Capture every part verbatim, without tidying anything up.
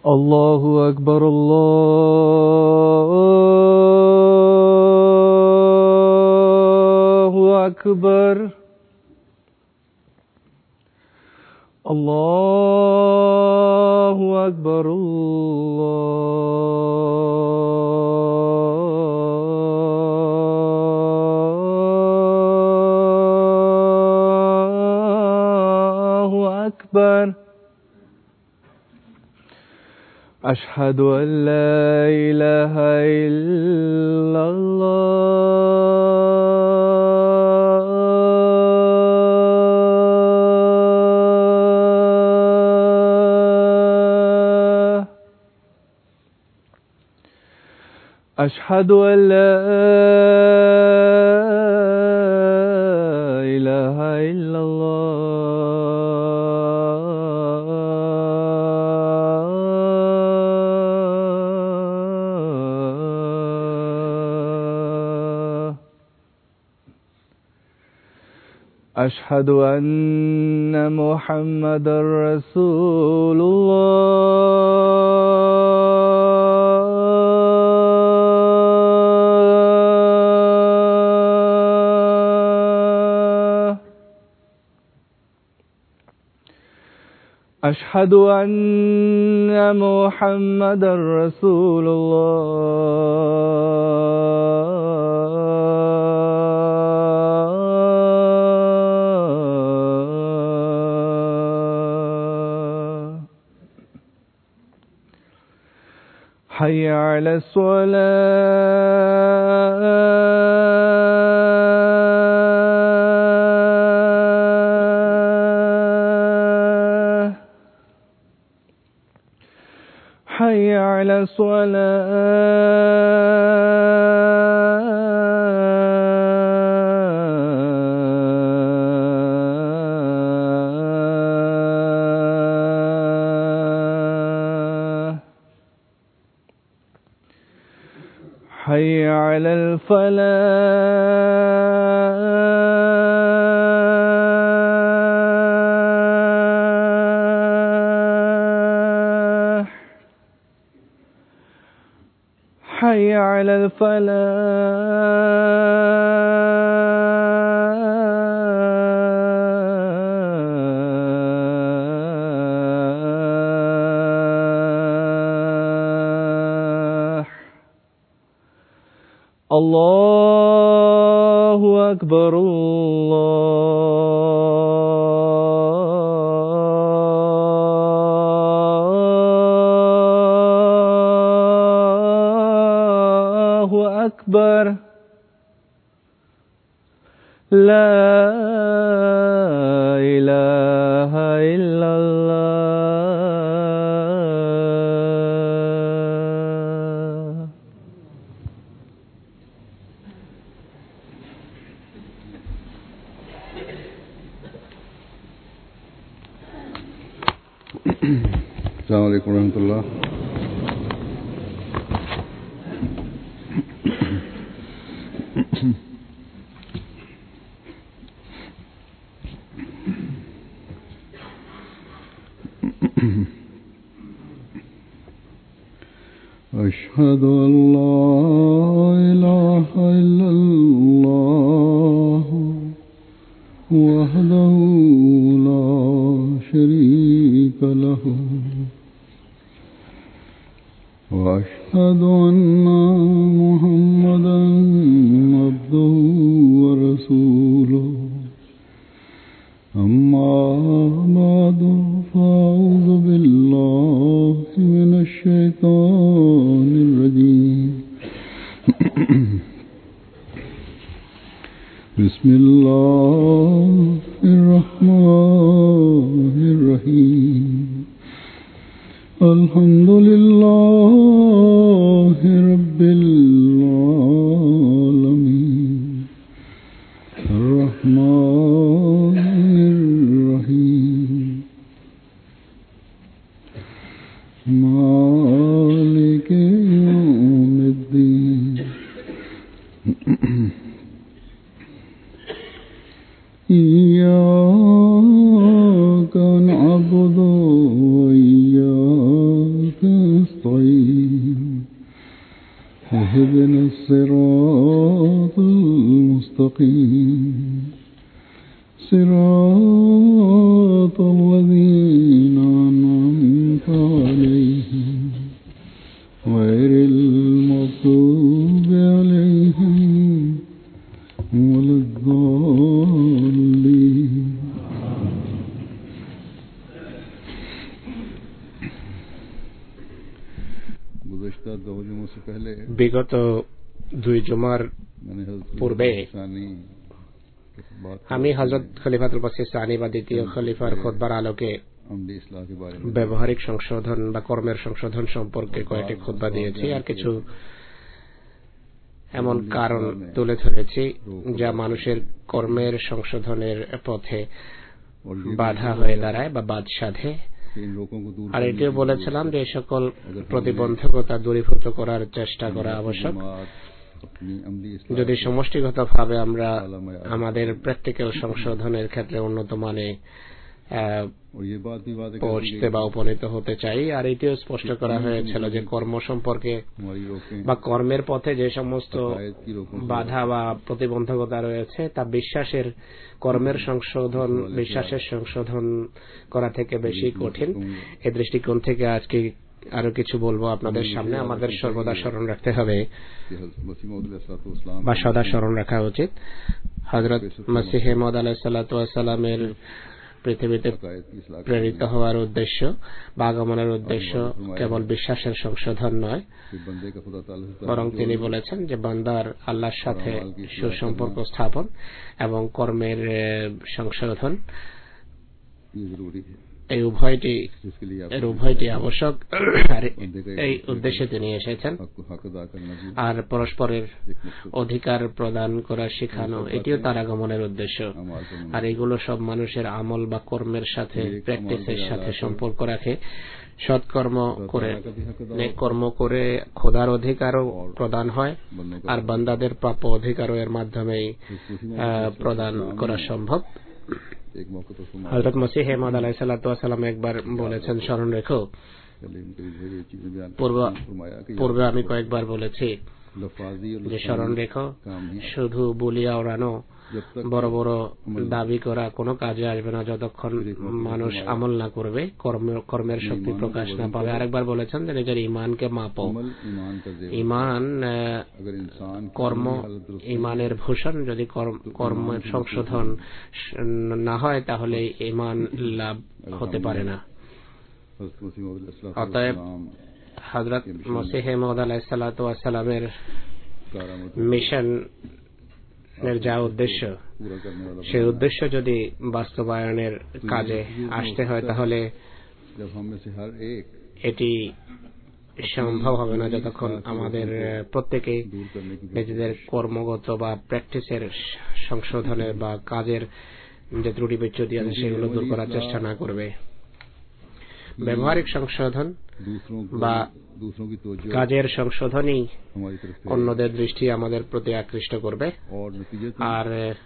الله أكبر الله أكبر الله أكبر الله أكبر. أشهد أن لا إله إلا الله. أشهد أن لا إله إلا الله. أشهد أن محمدا رسول الله. أشهد أن محمدا رسول الله. حي على الصلاة. حي على الصلاة. حي على الفلاح. حي على الفلاح. الله أكبر الله أكبر. لا إله إلا الله. السلام عليكم ورحمة الله. أشهد أن لا إله إلا الله وحده لا شريك له وأشهد أن محمدا عبده ورسوله. أما بعد فأعوذ بالله من الشيطان الرجيم. بسم الله الرحمن الرحيم. الحمد لله رب العالمين الرحمن الرحيم مالك يوم الدين. إياك نعبد وإياك الرحيم اهدنا الصراط المستقيم صراط الذين أنعمت عليهم غير المغضوب عليهم ولا الضالين. বিগত দুই জুমার পূর্বে আমি হযরত খলিফাতুল মসিহ সানি বা দ্বিতীয় খলিফার খুতবার আলোকে ব্যবহারিক সংশোধন বা কর্মের সংশোধন সম্পর্কে কয়েকটি খুতবা দিয়েছি, আর কিছু এমন কারণ তুলে ধরেছি যা মানুষের কর্মের সংশোধনের পথে বাধা হয়ে দাঁড়ায় বা বাদ সাধে। আর এটিও বলেছিলাম যে সকল প্রতিবন্ধকতা দূরীভূত করার চেষ্টা করা আবশ্যক। যদি সমষ্টিগতভাবে আমরা আমাদের প্র্যাকটিক্যাল সংশোধনের ক্ষেত্রে উন্নত মানে পৌঁছতে বা উপনীত হতে চাই। আর এটিও স্পষ্ট করা হয়েছিল যে কর্ম সম্পর্কে বা কর্মের পথে যে সমস্ত বাধা বা প্রতিবন্ধকতা রয়েছে তা বিশ্বাসের কর্মের সংশোধন বিশ্বাসের সংশোধন করা থেকে বেশি কঠিন। এই দৃষ্টিকোণ থেকে আজকে আরো কিছু বলবো আপনাদের সামনে। আমাদের সর্বদা স্মরণ রাখতে হবে বা সদা স্মরণ রাখা উচিত হযরত মসিহ মাউদ আলাইহিস সালাতু ওয়াস সালামের পৃথিবীতে প্রেরিত হওয়ার উদ্দেশ্য বা আগমনের উদ্দেশ্য কেবল বিশ্বাসের সংশোধন নয়, বরং তিনি বলেছেন যে বান্দার আল্লাহর সাথে সুসম্পর্ক স্থাপন এবং কর্মের সংশোধন এই উভয়টি এর উভয়টি আবশ্যক। এই উদ্দেশ্যে তিনি এসেছেন। আর পরস্পরের অধিকার প্রদান করা শেখানো এটিও তার আগমনের উদ্দেশ্য। আর এগুলো সব মানুষের আমল বা কর্মের সাথে প্র্যাকটিসের সাথে সম্পর্ক রাখে। সৎকর্ম করে নেক কর্ম করে খোদার অধিকারও প্রদান হয়, আর বান্দাদের প্রাপ্য অধিকারও এর মাধ্যমেই প্রদান করা সম্ভব। হযরত মসিহ মাউদ আলাইহিস সালাতু ওয়াস সালাম একবার বলেছেন, স্মরণ রেখো, পূর্বে আমি কয়েকবার বলেছি যে স্মরণ রেখো, শুধু বলিয়া ওড়ানো বড় বড় দাবি করা কোনো কাজে আসবে না যতক্ষণ মানুষ আমল না করবে, কর্মের শক্তি প্রকাশ না পাবে। আরেকবার বলেছেন যে নিজের ইমানকে মাপো। ইমান কর্ম ইমানের ভূষণ। যদি কর্মের সংশোধন না হয় তাহলে ইমান লাভ হতে পারে না। অতএব হযরত মসিহ মাউদ আলাইহিস সালাতু ওয়াস সালামের মিশন এর যা উদ্দেশ্য, সেই উদ্দেশ্য যদি বাস্তবায়নের কাজে আসতে হয় তাহলে এটি সম্ভব হবে না যতক্ষণ আমাদের প্রত্যেকেই নিজেদের কর্মগত বা প্র্যাকটিসের সংশোধনের বা কাজের যে ত্রুটি বিচ্যুতি আছে সেগুলো দূর করার চেষ্টা না করবে। ব্যবহারিক সংশোধন বা কাজের সংশোধনই অন্যদের দৃষ্টি আমাদের প্রতি আকৃষ্ট করবে। আর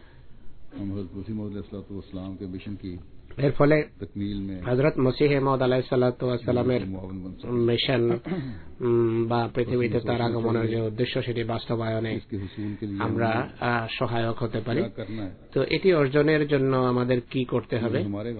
এর ফলে হযরত মসিহ মাউদ আলাইহিস সালাতু ওয়াস সালামের মিশন বা পৃথিবীতে তার আগমনের যে উদ্দেশ্য সেটি বাস্তবায়নে আমরা সহায়ক হতে পারি। তো এটি অর্জনের জন্য আমাদের কি করতে হবে?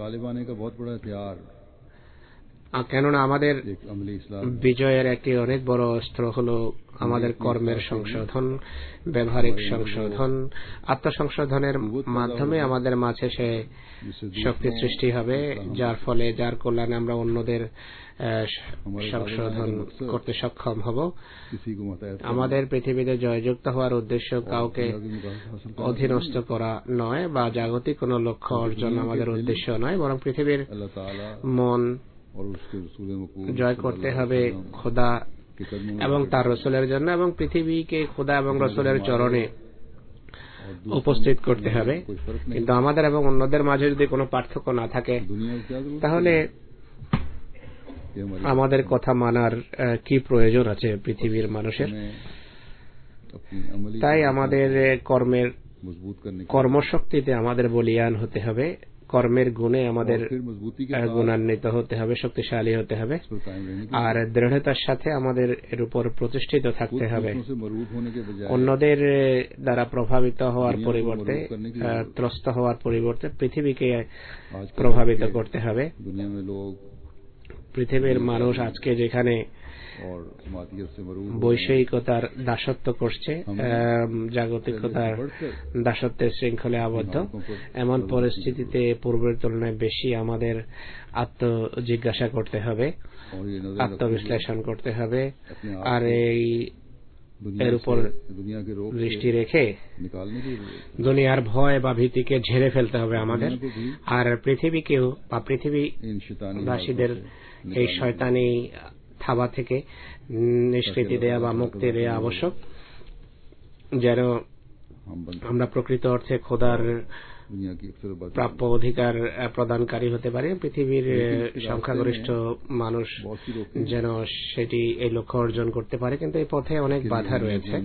কেননা আমাদের বিজয়ের একটি অনেক বড় অস্ত্র হলো আমাদের কর্মের সংশোধন, ব্যবহারিক সংশোধন। আত্মসংশোধনের মাধ্যমে আমাদের মাঝে সে শক্তি সৃষ্টি হবে, যার ফলে যার কল্যাণে আমরা অন্যদের সংশোধন করতে সক্ষম হব। আমাদের পৃথিবীতে জয়যুক্ত হওয়ার উদ্দেশ্য কাউকে অধীনস্থ করা নয় বা জাগতিক কোনো লক্ষ্য অর্জন আমাদের উদ্দেশ্য নয়, বরং পৃথিবীর মন জয় করতে হবে খোদা এবং তার রসুলের জন্য, এবং পৃথিবীকে খোদা এবং রসুলের চরণে উপস্থিত করতে হবে। কিন্তু আমাদের এবং অন্যদের মাঝে যদি কোনো পার্থক্য না থাকে তাহলে আমাদের কথা মানার কি প্রয়োজন আছে পৃথিবীর মানুষের? তাই আমাদের কর্মের কর্মশক্তিতে আমাদের বলীয়ান হতে হবে, কর্মের গুণে আমাদের গুণান্বিত হতে হবে, শক্তিশালী হতে হবে, আর দৃঢ়তার সাথে আমাদের এর উপর প্রতিষ্ঠিত থাকতে হবে। অন্যদের দ্বারা প্রভাবিত হওয়ার পরিবর্তে, ত্রস্ত হওয়ার পরিবর্তে পৃথিবীকে প্রভাবিত করতে হবে। পৃথিবীর মানুষ আজকে যেখানে বৈষয়িকতার দাসত্ব করছে, জাগতিকতার দাসত্বের শৃঙ্খলে আবদ্ধ, এমন পরিস্থিতিতে পূর্বের তুলনায় বেশি আমাদের আত্মজিজ্ঞাসা করতে হবে, আত্মবিশ্লেষণ করতে হবে, আর এই এর উপর দৃষ্টি রেখে দুনিয়ার ভয় বা ভীতিকে ঝেড়ে ফেলতে হবে আমাদের, আর পৃথিবীকেও বা পৃথিবীবাসীদের এই শয়তানি থাবা থেকে নিষ্কৃতি দেয়া বা মুক্তি দেয়া আবশ্যক, যেন আমরা প্রকৃত অর্থে খোদার প্রাপ্য অধিকার প্রদানকারী হতে পারে। পৃথিবীর সংখ্যাগরিষ্ঠ মানুষ যেন সেটি এই লক্ষ্য অর্জন করতে পারে, কিন্তু এই পথে অনেক বাধা রয়েছে।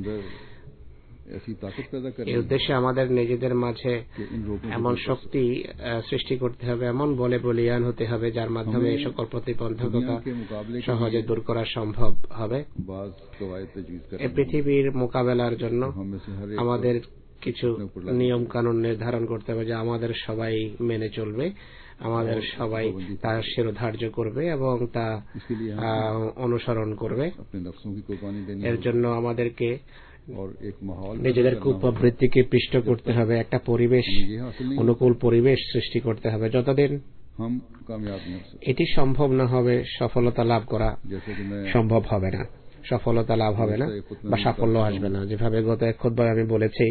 এই উদ্দেশ্যে আমাদের নিজেদের মাঝে এমন শক্তি সৃষ্টি করতে হবে, এমন বলে বলিয়ান হতে হবে, যার মাধ্যমে এই সকল প্রতিবন্ধকতা সহজে দূর করা সম্ভব হবে। এই পৃথিবীর মোকাবেলার জন্য আমাদের কিছু নিয়ম কানুন নির্ধারণ করতে হবে, যা আমাদের সবাই মেনে চলবে, আমাদের সবাই তা শিরোধার্য করবে এবং তা অনুসরণ করবে। এর জন্য আমাদেরকে নিজেদের কুপ্রবৃত্তিকে পিষ্ট করতে হবে, একটা পরিবেশ, অনুকূল পরিবেশ সৃষ্টি করতে হবে। যতদিন এটি সম্ভব না হবে, সফলতা লাভ করা সম্ভব হবে না, সফলতা লাভ হবে না বা সাফল্য আসবে না। যেভাবে গত এক খুতবায় আমি বলেছি,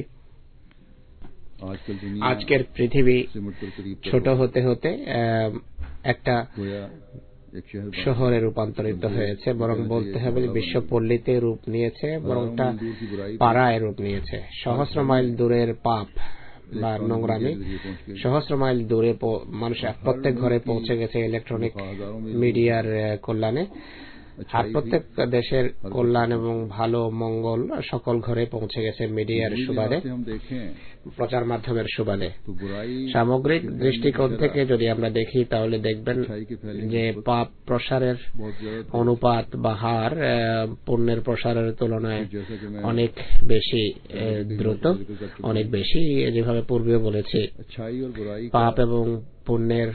আজকের পৃথিবী ছোট হতে হতে একটা শহরে রূপান্তরিত হয়েছে, বরং বলতে হবে বিশ্বপল্লীতে রূপ নিয়েছে, বরং একটা পাড়ায় রূপ নিয়েছে। সহস্র মাইল দূরের পাপ বা নোংরামি সহস্র মাইল দূরে মানুষ প্রত্যেক ঘরে পৌঁছে গেছে ইলেকট্রনিক মিডিয়ার কল্যাণে, আর প্রত্যেক দেশের কল্যাণ এবং ভালো মঙ্গল সকল ঘরে পৌঁছে গেছে মিডিয়ার সুবাদে, প্রচার মাধ্যমের সুবাদে। সামগ্রিক দৃষ্টিকোণ থেকে যদি আমরা দেখি, তাহলে দেখবেন যে পাপ প্রসারের অনুপাত বা হার পুণ্যের প্রসারের তুলনায় অনেক বেশি দ্রুত, অনেক বেশি। যেভাবে পূর্বেও বলেছি, পাপ এবং পুণ্যের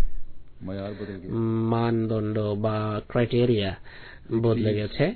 মানদণ্ড বা ক্রাইটেরিয়া বদলে গেছে।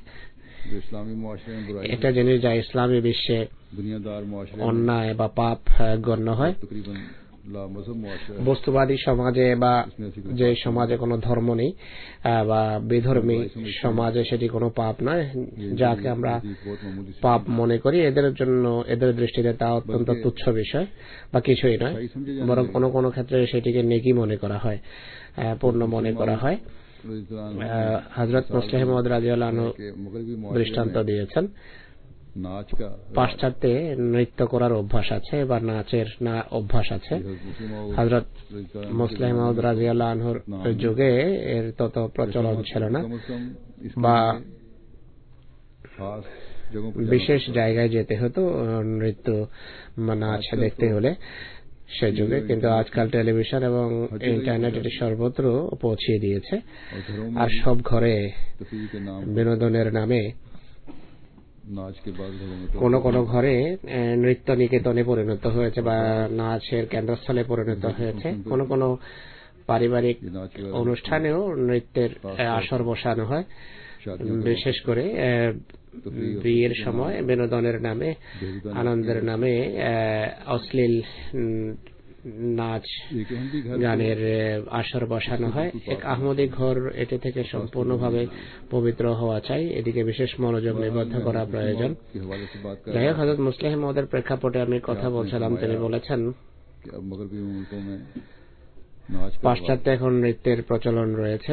এটা জিনিস যা ইসলামী বিশ্বে অন্যায় বা পাপ গণ্য হয়, বস্তুবাদী সমাজে বা যে সমাজে কোনো ধর্ম নেই বা বিধর্মী সমাজে সেটি কোনো পাপ নয়। যাকে আমরা পাপ মনে করি, এদের জন্য, এদের দৃষ্টিতে তা অত্যন্ত তুচ্ছ বিষয় বা কিছুই নয়, বরং কোনো কোনো ক্ষেত্রে সেটিকে নেকি মনে করা হয়, পূর্ণ মনে করা হয়। হযরত মুসলিম মাউদ রাদিয়াল্লাহু আনহু দৃষ্টান্ত দিয়েছেন, পাশ্চাত্যে নৃত্য করার অভ্যাস আছে বা নাচের না অভ্যাস আছে। হযরত মুসলিম মাউদ রাদিয়াল্লাহু আনহুর যুগে এর তত প্রচলন ছিল না, বা বিশেষ জায়গায় যেতে হতো নৃত্য নাচ দেখতে হলে সে যুগে। কিন্তু আজকাল টেলিভিশন এবং ইন্টারনেট এটি সর্বত্র পৌঁছিয়ে দিয়েছে, আর সব ঘরে বিনোদনের নামে কোন কোন ঘরে নৃত্য নিকেতনে পরিণত হয়েছে বা নাচের কেন্দ্রস্থলে পরিণত হয়েছে। কোন কোন পারিবারিক অনুষ্ঠানেও নৃত্যের আসর বসানো হয়, বিশেষ করে বিয়ের সময় বিনোদনের নামে, আনন্দের নামে অশ্লীল নাচ গানের আসর বসানো হয়। এক আহমদী ঘর এটি থেকে সম্পূর্ণভাবে পবিত্র হওয়া চাই, এদিকে বিশেষ মনোযোগ নিবদ্ধ করা প্রয়োজন। যাই হোক, হযরত মুসলিম মাউদের প্রেক্ষাপটে আমি কথা বলছিলাম, তিনি বলেছেন পাশ্চাত্যে এখন নৃত্যের প্রচলন রয়েছে,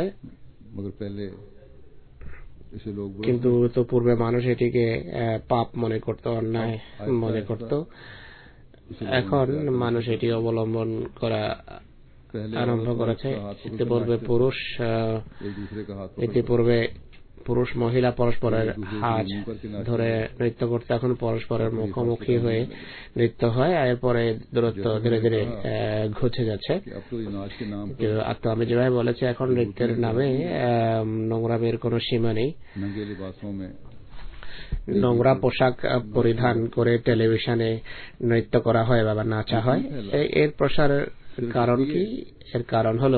কিন্তু তো পূর্বে মানুষ এটিকে পাপ মনে করত, অন্যায় মনে করত। এখন মানুষ এটি অবলম্বন করা আরম্ভ করেছে। ইতিপূর্বে পুরুষ ইতিপূর্বে পুরুষ মহিলা পরস্পরের হাত ধরে নৃত্য করতে এখন পরস্পরের মুখোমুখি হয়ে নৃত্য হয়, এরপরে দূরত্ব ধীরে ধীরে ঘুচে যাচ্ছে। তো আমি যেভাবে বলেছি, এখন নৃত্যের নামে নোংরামের কোনো সীমা নেই। নোংরা পোশাক পরিধান করে টেলিভিশনে নৃত্য করা হয় বা নাচা হয়। এর প্রসারের কারণ কি? এর কারণ হলো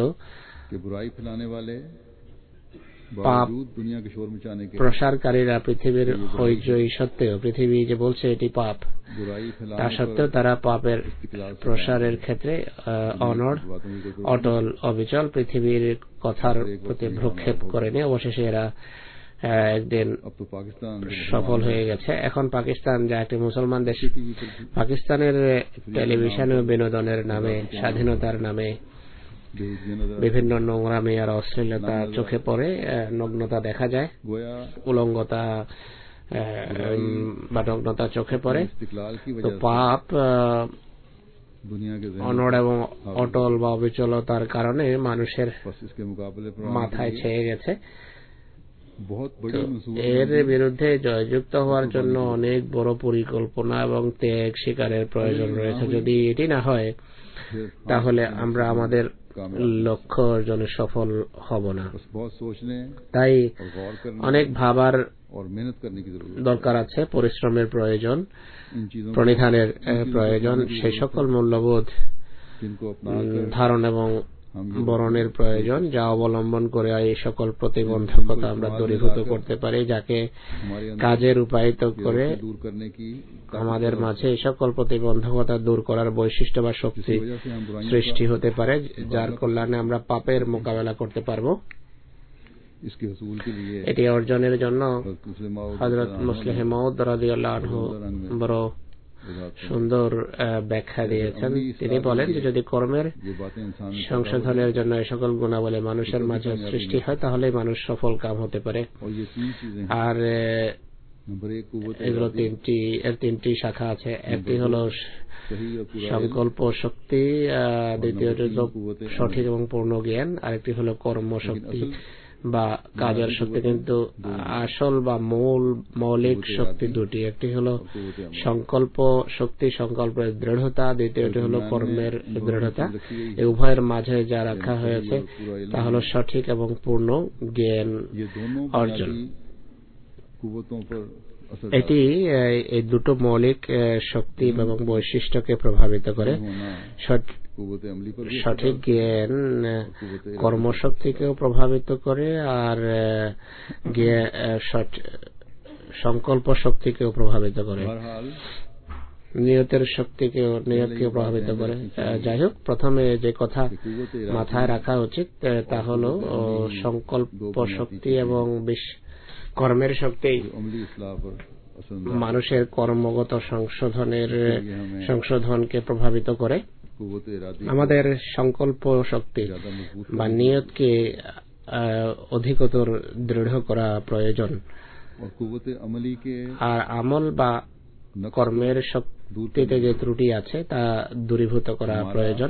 পাপ প্রসারকারীরা পৃথিবীর হইচই সত্ত্বেও, পৃথিবী যে বলছে এটি পাপ, তা সত্ত্বেও তারা পাপের প্রসারের ক্ষেত্রে অনড়, অটল, অবিচল, পৃথিবীর কথার প্রতি ভ্রুক্ষেপ করেনি। অবশেষে এরা একদিন সফল হয়ে গেছে। এখন পাকিস্তান, যা একটি মুসলমান দেশ, পাকিস্তানের টেলিভিশন ও বিনোদনের নামে, স্বাধীনতার নামে বিভিন্ন নোংরামি আর অশ্লীলতা চোখে পড়ে, নগ্নতা দেখা যায়, উলঙ্গতা বা নগ্নতা চোখে পড়ে। তো পাপ অনড় এবং অটল বা অবিচলতার কারণে মানুষের মাথায় ছেয়ে গেছে। এর বিরুদ্ধে জয়যুক্ত হওয়ার জন্য অনেক বড় পরিকল্পনা এবং ত্যাগ স্বীকারের প্রয়োজন রয়েছে। যদি এটি না হয়, তাহলে আমরা আমাদের লক্ষ্য অর্জনে সফল হব না। তাই অনেক ভাবার দরকার আছে, পরিশ্রমের প্রয়োজন, প্রণিধানের প্রয়োজন, সেই সকল মূল্যবোধ ধারণ এবং বরণের প্রয়োজন, যা অবলম্বন করে এই সকল প্রতিবন্ধকতা আমরা দূরীভূত করতে পারি, যাকে কাজে রূপায়িত করে আমাদের মাঝে এই সকল প্রতিবন্ধকতা দূর করার বৈশিষ্ট্য বা শক্তি সৃষ্টি হতে পারে, যার কল্যাণে আমরা পাপের মোকাবেলা করতে পারব। এটি অর্জনের জন্য হযরত মুসলিম মাউদ রাদিয়াল্লাহু আনহু বড় সুন্দর ব্যাখ্যা দিয়েছেন। তিনি বলেন যে যদি কর্মের সংশোধনের জন্য এই সকল গুণাবলী মানুষের মাঝে সৃষ্টি হয়, তাহলে মানুষ সফল কাম হতে পারে। আর এগুলো তিনটি, এর তিনটি শাখা আছে। একটি হলো সংকল্প শক্তি, দ্বিতীয়টি হল সঠিক এবং পূর্ণ জ্ঞান, আরেকটি হলো কর্ম শক্তি বা কাজের শক্তি। কিন্তু আসল বা মূল মৌলিক শক্তি দুটি, একটি হলো সংকল্প শক্তি, সংকল্পের দৃঢ়তা, দ্বিতীয়টি হলো কর্মের দৃঢ়তা। এই উভয়ের মাঝে যা রাখা হয়েছে তা হলো সঠিক এবং পূর্ণ জ্ঞান অর্জন। এটি এই দুটো মৌলিক শক্তি এবং বৈশিষ্ট্যকে প্রভাবিত করে। সঠিক জ্ঞান কর্মশক্তিকেও প্রভাবিত করে, আর সংকল্প শক্তিকেও প্রভাবিত করে, নিয়তের শক্তিকেও নিয়তকেও প্রভাবিত করে। যাই হোক, প্রথমে যে কথা মাথায় রাখা উচিত তা হলো সংকল্প শক্তি এবং কর্মের শক্তি মানুষের কর্মগত সংশোধনের সংশোধনকে প্রভাবিত করে। আমাদের সংকল্প শক্তি বা নিয়তকে অধিকতর দৃঢ় করা প্রয়োজন, আর আমল বা কর্মের শক্তিতে যে ত্রুটি আছে তা দূরীভূত করা প্রয়োজন।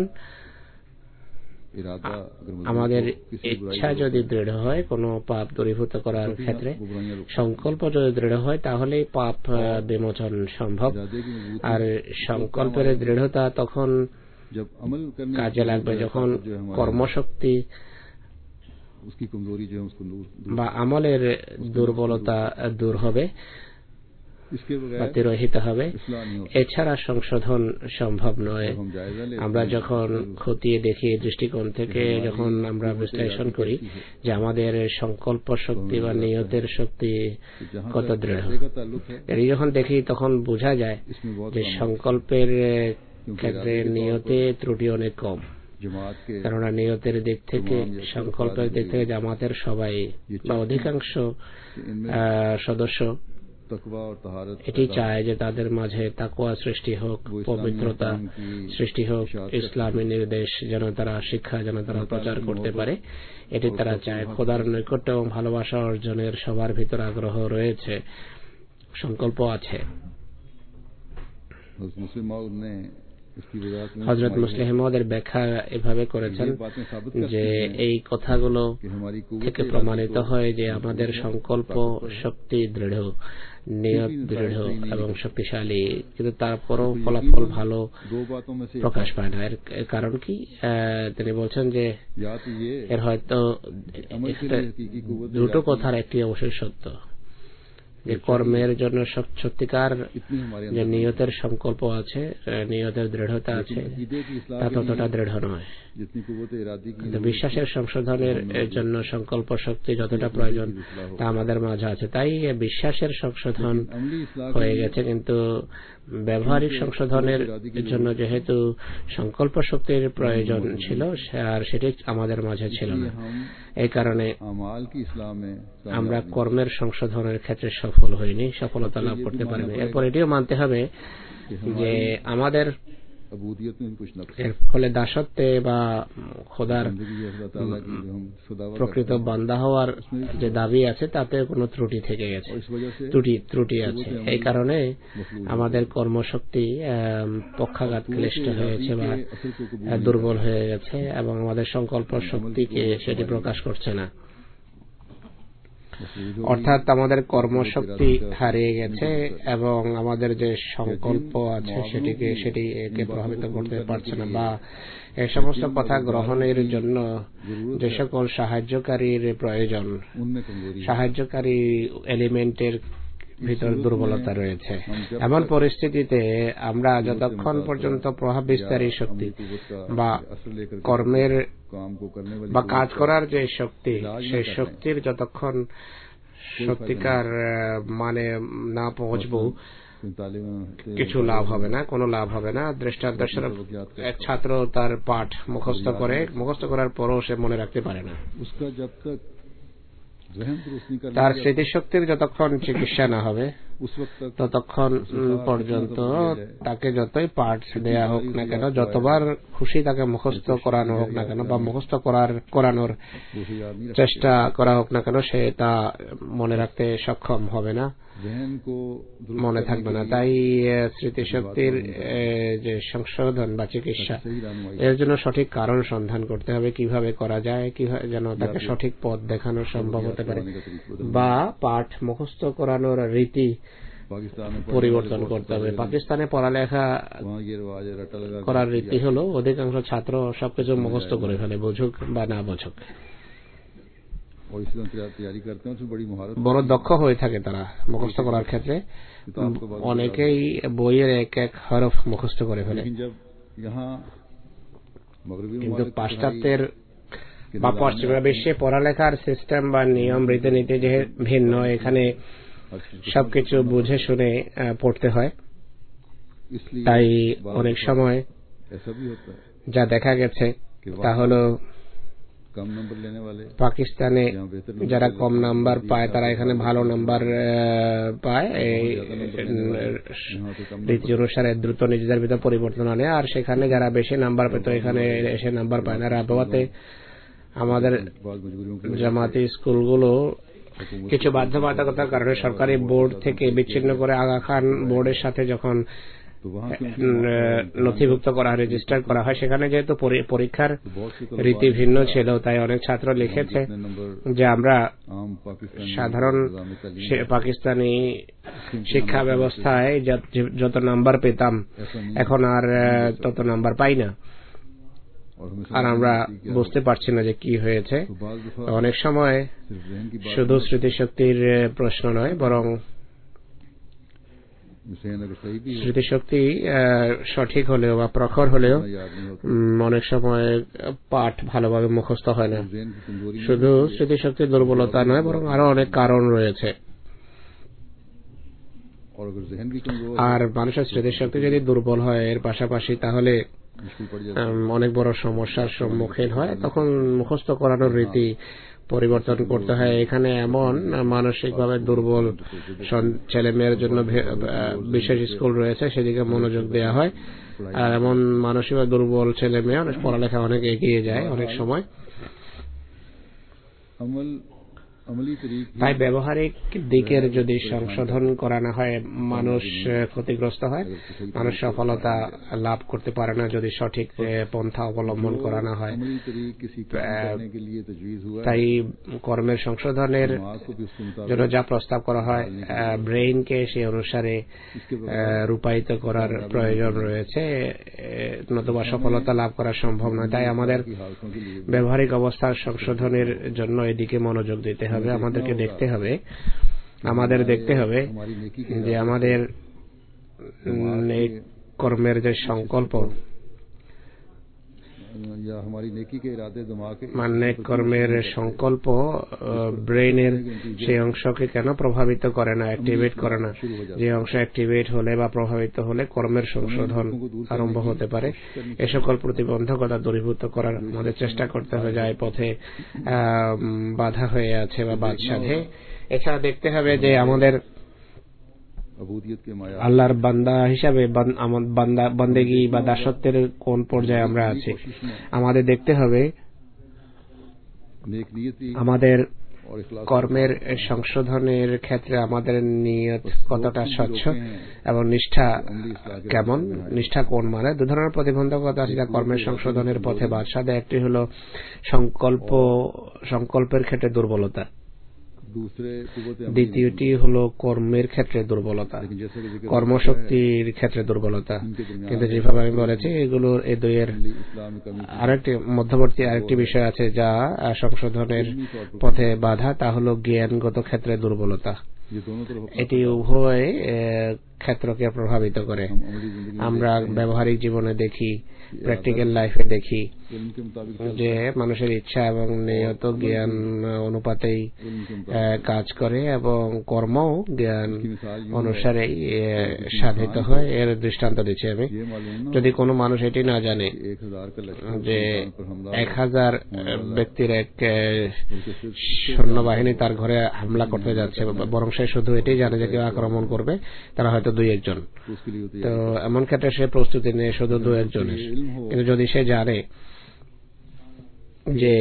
আমাদের ইচ্ছা যদি দৃঢ় হয় কোনো পাপ দূরীভূত করার ক্ষেত্রে, সংকল্প যদি দৃঢ় হয়, তাহলেই পাপ বিমোচন সম্ভব। আর সংকল্পের দৃঢ়তা তখন কাজে লাগবে যখন কর্মশক্তি বা আমলের দুর্বলতা দূর হবে বা তিরোহিত হবে। এছাড়া সংশোধন সম্ভব নয়। আমরা যখন খতিয়ে দেখি, দৃষ্টিকোণ থেকে যখন আমরা বিশ্লেষণ করি যে আমাদের সংকল্প শক্তি বা নিয়তের শক্তি কত দৃঢ়, এটি যখন দেখি তখন বোঝা যায় যে সংকল্পের ক্ষেত্রে নিয়তে ত্রুটি অনেক কম। কেননা নিয়তের দিক থেকে, সংকল্পের দিক থেকে জামাতের সবাই বা অধিকাংশ সদস্য এটি চায় যে তাদের মাঝে তাকওয়া সৃষ্টি হোক, পবিত্রতা সৃষ্টি হোক, ইসলামী নির্দেশ যেন তারা শিক্ষা যেন তারা প্রচার করতে পারে, এটি তারা চায়। খোদার নৈকট্য এবং ভালোবাসা অর্জনের সবার ভিতর আগ্রহ রয়েছে, সংকল্প আছে। হযরত মুসলিম মাউদের ব্যাখ্যা এভাবে করেছেন যে এই কথাগুলো থেকে প্রমাণিত হয় যে আমাদের সংকল্প শক্তি দৃঢ়, নিয়ত দৃঢ় এবং শক্তিশালী, কিন্তু তারপরও ফলাফল ভালো প্রকাশ পায় না। এর কারণ কি? তিনি বলছেন যে এর হয়তো দুটো কথার একটি অবশ্যই সত্য, যে কর্মের জন্য সত্যিকার যে নিয়তের সংকল্প আছে, নিয়তের দৃঢ়তা আছে, তা ততটা দৃঢ় নয়। কিন্তু বিশ্বাসের সংশোধনের জন্য সংকল্প শক্তি যতটা প্রয়োজন তা আমাদের মাঝে আছে। তাই বিশ্বাসের সংশোধন হয়ে গেছে, কিন্তু ব্যবহারিক সংশোধনের জন্য যেহেতু সংকল্প শক্তির প্রয়োজন ছিল আর সেটি আমাদের মাঝে ছিল না, এই কারণে আমরা কর্মের সংশোধনের ক্ষেত্রে সফল হইনি, সফলতা লাভ করতে পারিনি। এরপর এটিও মানতে হবে যে আমাদের এর ফলে দাসত্বে বা খোদার প্রকৃত বান্দা হওয়ার যে দাবি আছে তাতে কোনো ত্রুটি থেকে গেছে, ত্রুটি ত্রুটি আছে। এই কারণে আমাদের কর্মশক্তি পক্ষাঘাত ক্লিষ্ট হয়েছে বা দুর্বল হয়ে গেছে এবং আমাদের সংকল্প শক্তিকে সেটি প্রকাশ করছে না। অর্থাৎ আমাদের কর্মশক্তি হারিয়ে গেছে এবং আমাদের যে সংকল্প আছে সেটিকে সেটি একে প্রভাবিত করতে পারছে না, বা এই সমস্ত কথা গ্রহণের জন্য যে সকল সাহায্যকারীর প্রয়োজন, সাহায্যকারী এলিমেন্টের ভিতর দুর্বলতা রয়েছে। এমন পরিস্থিতিতে আমরা যতক্ষণ পর্যন্ত প্রভাব বিস্তারী শক্তি বা কর্মের বা কাজ করার যে শক্তি, সেই শক্তির যতক্ষণ সত্যিকার মানে না পৌঁছবো কিছু লাভ হবে না, কোনো লাভ হবে না। দৃষ্টান্তস্বরূপ এক ছাত্র তার পাঠ মুখস্থ করে, মুখস্থ করার পরও সে মনে রাখতে পারে না। তার স্মৃতিশক্তির যতক্ষণ চিকিৎসা না হবে ততক্ষণ পর্যন্ত তাকে যতই পাঠ দেয়া হোক না কেন, যতবার খুশি তাকে মুখস্থ করানো হোক না কেন বা মুখস্থ করার করানোর চেষ্টা করা হোক না কেন, সে তা মনে রাখতে সক্ষম হবে না, মনে থাকবে না। তাই স্মৃতিশক্তির যে সংশোধন বা চিকিৎসা, এর জন্য সঠিক কারণ সন্ধান করতে হবে, কিভাবে করা যায়, কিভাবে যেন তাকে সঠিক পথ দেখানো সম্ভব হতে পারে, বা পাঠ মুখস্থ করানোর রীতি পরিবর্তন করতে হবে। পাকিস্তানে পড়ালেখা করার রীতি হলো অধিকাংশ ছাত্র সবকিছু মুখস্থ করে ফেলে, বুঝুক বা না বুঝুক। বড় দক্ষ হয়ে থাকে তারা মুখস্থ করার ক্ষেত্রে, অনেকেই বইয়ের এক এক হরফ মুখস্থ করে ফেলে। কিন্তু পাশ্চাত্যের বা পশ্চিমা বিশ্বে পড়ালেখার সিস্টেম বা নিয়ম রীতিনীতি যে ভিন্ন, এখানে সবকিছু বুঝে শুনে পড়তে হয়। তাই অনেক সময় যা দেখা গেছে তা হলো পাকিস্তানে যারা কম নাম্বার পায় তারা এখানে ভালো নাম্বার পায়, এই রীতি অনুসারে দ্রুত নিজেদের ভিতরে পরিবর্তন আনে, আর সেখানে যারা বেশি নাম্বার পেত এখানে এসে নাম্বার পায় না। রাবাতে আমাদের জামাতি স্কুলগুলো কিছু বাধ্যবাধকতার কারণে সরকারি বোর্ড থেকে বিচ্ছিন্ন করে আগা খান বোর্ডের সাথে যখন নথিভুক্ত করা হয়, রেজিস্টার করা হয়, সেখানে যেহেতু পরীক্ষার রীতি ভিন্ন ছিল, তাই অনেক ছাত্র লিখেছে যে আমরা সাধারণ পাকিস্তানি শিক্ষা ব্যবস্থায় যত নাম্বার পেতাম এখন আর তত নাম্বার পাই না, আর আমরা বুঝতে পারছি না যে কি হয়েছে। অনেক সময় শুধু স্মৃতিশক্তির প্রশ্ন নয়, বরং স্মৃতিশক্তি সঠিক হলেও বা প্রখর হলেও অনেক সময় পাঠ ভালোভাবে মুখস্থ হয় না। শুধু স্মৃতিশক্তির দুর্বলতা নয়, বরং আরো অনেক কারণ রয়েছে। আর মানুষের স্মৃতিশক্তি যদি দুর্বল হয় এর পাশাপাশি, তাহলে অনেক বড় সমস্যার সম্মুখীন হয়। তখন মুখস্থ করানোর রীতি পরিবর্তন করতে হয়। এখানে এমন মানসিকভাবে দুর্বল ছেলে মেয়ের জন্য বিশেষ স্কুল রয়েছে, সেদিকে মনোযোগ দেওয়া হয়, আর এমন মানসিকভাবে দুর্বল ছেলে মেয়ে অনেক পড়ালেখা অনেক এগিয়ে যায় অনেক সময়। তাই ব্যবহারিক দিকের যদি সংশোধন করা না হয় মানুষ ক্ষতিগ্রস্ত হয়, মানুষ সফলতা লাভ করতে পারে না যদি সঠিক পন্থা অবলম্বন করা না হয়। তাই কর্মের সংশোধনের জন্য যা প্রস্তাব করা হয় ব্রেইনকে সেই অনুসারে রূপায়িত করার প্রয়োজন রয়েছে, নতুবা সফলতা লাভ করা সম্ভব নয়। তাই আমাদের ব্যবহারিক অবস্থার সংশোধনের জন্য এদিকে মনোযোগ দিতে হবে। আমাদেরকে দেখতে হবে আমাদের দেখতে হবে যে আমাদের কর্মের যে সংকল্প, মানে কর্মের সংকল্প ব্রেইনের সেই অংশকে কেন প্রভাবিত করে না, অ্যাক্টিভেট করে না। যে অংশ অ্যাক্টিভেট হলে বা প্রভাবিত হলে কর্মের সংশোধন আরম্ভ হতে পারে। এ সকল প্রতিবন্ধকতা দূরীভূত করার আমাদের চেষ্টা করতে হবে যা এই পথে বাধা হয়ে আছে বা বাধ সাধে। এছাড়া দেখতে হবে যে আমাদের আল্লাহর বান্দা হিসাবে বান্দেগী বা দাসত্বের কোন পর্যায়ে আমরা আছি। আমাদের দেখতে হবে আমাদের কর্মের সংশোধনের ক্ষেত্রে আমাদের নিয়ত কতটা স্বচ্ছ এবং নিষ্ঠা কেমন, নিষ্ঠা কোন মানে। দু ধরনের প্রতিবন্ধকতা আছে যা কর্মের সংশোধনের পথে বাধা দেয়। একটি হল সংকল্প সংকল্পের ক্ষেত্রে দুর্বলতা, দ্বিতীয়টি হল কর্মের ক্ষেত্রে দুর্বলতা, কর্মশক্তির ক্ষেত্রে দুর্বলতা। কিন্তু যেভাবে আমি বলেছি এগুলোর এই দুইয়ের আরেকটি মধ্যবর্তী আরেকটি বিষয় আছে যা সংশোধনের পথে বাধা, তা হল জ্ঞানগত ক্ষেত্রে দুর্বলতা। এটি উভয় ক্ষেত্রকে প্রভাবিত করে। আমরা ব্যবহারিক জীবনে দেখি, প্র্যাকটিক্যাল লাইফে দেখি যে মানুষের ইচ্ছা এবং নিয়ত জ্ঞান অনুপাতেই কাজ করে এবং কর্মও জ্ঞান অনুসারেই সাধিত হয়। এর দৃষ্টান্ত দিচ্ছি আমি। যদি কোনো মানুষ এটি না জানে যে এক হাজার ব্যক্তির এক সৈন্যবাহিনী তার ঘরে হামলা করতে যাচ্ছে, বরং সে শুধু এটি জানে যে কেউ আক্রমণ করবে, তারা হয়তো দুই একজন, তো এমন ক্ষেত্রে সে প্রস্তুতি নেই শুধু দুই একজনের। কিন্তু যদি সে জানে যে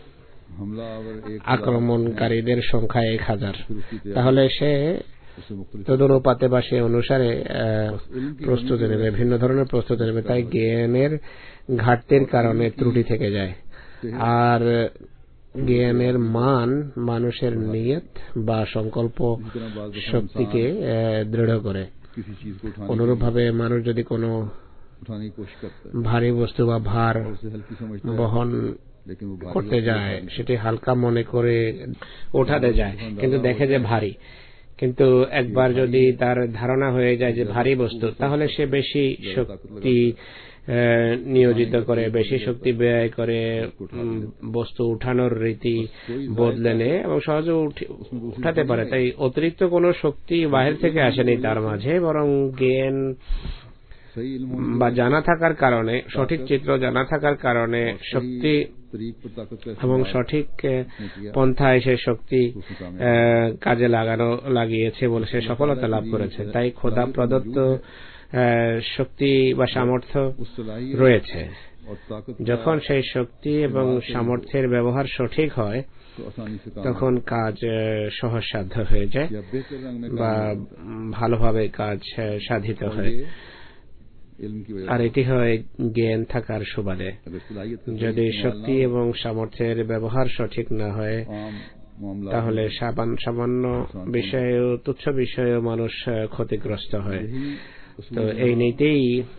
আক্রমণকারীদের সংখ্যা এক হাজার, তাহলে সে তদনুপাতে বা সে অনুসারে প্রস্তুতি নেবে, ভিন্ন ধরনের প্রস্তুতি নেবে। তাই জ্ঞানের ঘাটতির কারণে ত্রুটি থেকে যায়। আর জ্ঞানের মান মানুষের নিয়ত বা সংকল্প শক্তিকে দৃঢ় করে। অনুরূপভাবে মানুষ যদি কোনো ভারী বস্তু বা ভার বহন করতে যায়, সেটি হালকা মনে করে ওঠাতে যায়, কিন্তু দেখে যে ভারী। কিন্তু একবার যদি তার ধারণা হয়ে যায় যে ভারী বস্তু, তাহলে সে বেশি শক্তি নিয়োজিত করে, বেশি শক্তি ব্যয় করে, বস্তু উঠানোর রীতি বদলে নেয় এবং সহজে উঠাতে পারে। তাই অতিরিক্ত কোনো শক্তি বাহির থেকে আসেনি তার মাঝে, বরং জ্ঞান বা জানা থাকার কারণে, সঠিক চিত্র জানা থাকার কারণে শক্তি এবং সঠিক পন্থায় সে শক্তি কাজে লাগানো লাগিয়েছে বলে সে সফলতা লাভ করেছে। তাই খোদা প্রদত্ত শক্তি বা সামর্থ্য রয়েছে। যখন সেই শক্তি এবং সামর্থ্যের ব্যবহার সঠিক হয় তখন কাজ সহজসাধ্য হয়ে যায় বা ভালোভাবে কাজ সাধিত হয়। আর এটি হয় জ্ঞান থাকার সুবাদে। যদি শক্তি এবং সামর্থ্যের ব্যবহার সঠিক না হয় তাহলে সামান্য বিষয়েও তুচ্ছ বিষয়েও মানুষ ক্ষতিগ্রস্ত হয়। তো এই নীতিই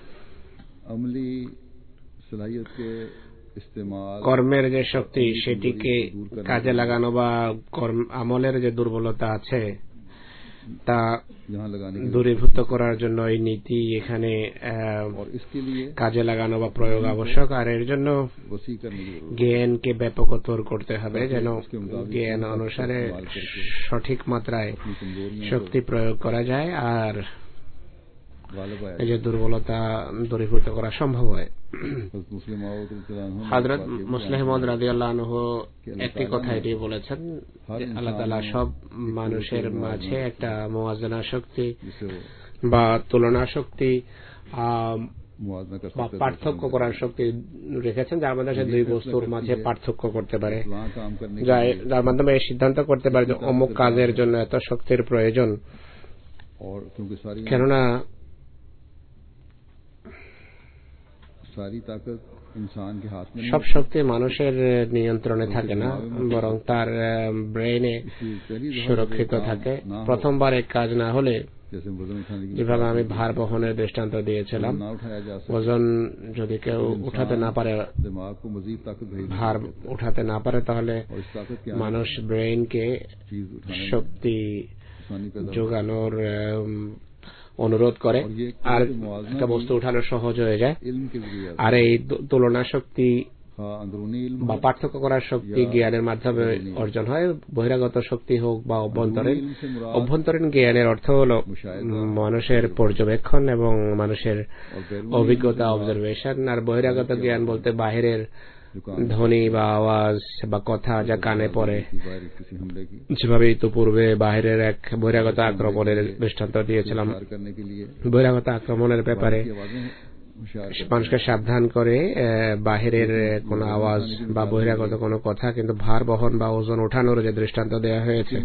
কর্মের যে শক্তি সেটিকে কাজে লাগানো বা আমলের যে দুর্বলতা আছে তা দূরীভূত করার জন্য এই নীতি এখানে কাজে লাগানো বা প্রয়োগ আবশ্যক। আর এর জন্য জ্ঞানকে ব্যাপকতর করতে হবে যেন জ্ঞান অনুসারে সঠিক মাত্রায় শক্তি প্রয়োগ করা যায় আর এই যে দুর্বলতা দূরীভূত করা সম্ভব হয়। হযরত মুসলিম মাউদ রাদিয়াল্লাহু আনহু একটি কথা এটি বলেছেন যে আল্লাহ তাআলা সব মানুষের মাঝে একটা মুওয়াজানা শক্তি বা তুলনা শক্তি বা পার্থক্য করার শক্তি রেখেছেন, যার মাধ্যমে সে দুই বস্তুর মাঝে পার্থক্য করতে পারে, যার মাধ্যমে এই সিদ্ধান্ত করতে পারে যে অমুক কাজের জন্য এত শক্তির প্রয়োজন। কেননা সব শক্তি মানুষের নিয়ন্ত্রণে থাকে না, বরং তার ব্রেইনে সুরক্ষিত থাকে। প্রথমবার এক কাজ না হলে, যেভাবে আমি ভার বহনের দৃষ্টান্ত দিয়েছিলাম, ওজন যদি কেউ উঠাতে না পারে, ভার উঠাতে না পারে, তাহলে মানুষ ব্রেইনকে শক্তি যোগানোর অনুরোধ করে আর একটা বস্তু উঠানো সহজ হয়ে যায়। আর এই তুলনা শক্তি বা পার্থক্য করার শক্তি জ্ঞানের মাধ্যমে অর্জন হয়, বহিরাগত শক্তি হোক বা অভ্যন্তরীণ। অভ্যন্তরীণ জ্ঞানের অর্থ হল মানুষের পর্যবেক্ষণ এবং মানুষের অভিজ্ঞতা, অবজারভেশন। আর বহিরাগত জ্ঞান বলতে বাহিরের ধ্বনি বা আওয়াজ বা কথা যা কানে পড়ে, যেভাবে ইতিপূর্বে বাহিরের এক বহিরাগত আক্রমণের দৃষ্টান্ত দিয়েছিলাম। বহিরাগত আক্রমণের ব্যাপারে মানুষকে সাবধান করে বাহিরের কোন আওয়াজ বা বহিরাগত কোনো কথা, কিন্তু ভার বহন বা ওজন ওঠানোর যে দৃষ্টান্ত দেওয়া হয়েছে,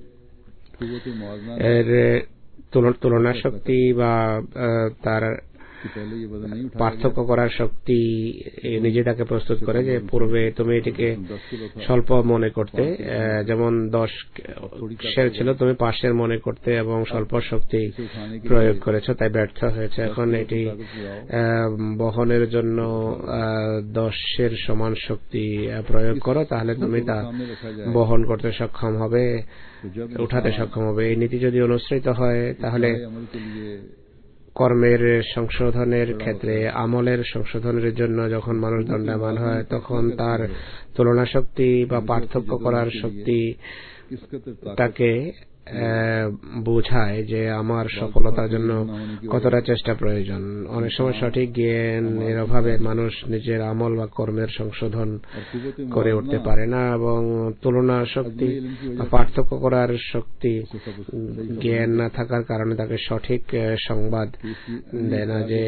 এর তুলনা শক্তি বা তার পার্থক্য করার শক্তি নিজেটাকে প্রস্তুত করে যে পূর্বে তুমি এটিকে স্বল্প মনে করতে, যেমন দশ শের ছিল, তুমি পাঁচের মনে করতে এবং স্বল্প শক্তি প্রয়োগ করেছ, তাই ব্যর্থ হয়েছে। এখন এটি বহনের জন্য দশের সমান শক্তি প্রয়োগ করো, তাহলে তুমি তা বহন করতে সক্ষম হবে, উঠাতে সক্ষম হবে। এই নীতি যদি অনুসৃত হয়, তাহলে কর্মের সংশোধনের ক্ষেত্রে, আমলের সংশোধনের জন্য যখন মানুষ দণ্ডায়মান হয়, তখন তার তুলনা শক্তি বা পার্থক্য করার শক্তি তাকে বোঝায় যে আমার সফলতার জন্য কতটা চেষ্টা প্রয়োজন। অনেক সময় সঠিক জ্ঞান এর অভাবে মানুষ নিজের আমল বা কর্মের সংশোধন করে উঠতে পারে না, এবং তুলনা শক্তি বা পার্থক্য করার শক্তি জ্ঞান না থাকার কারণে তাকে সঠিক সংবাদ দেয় না যে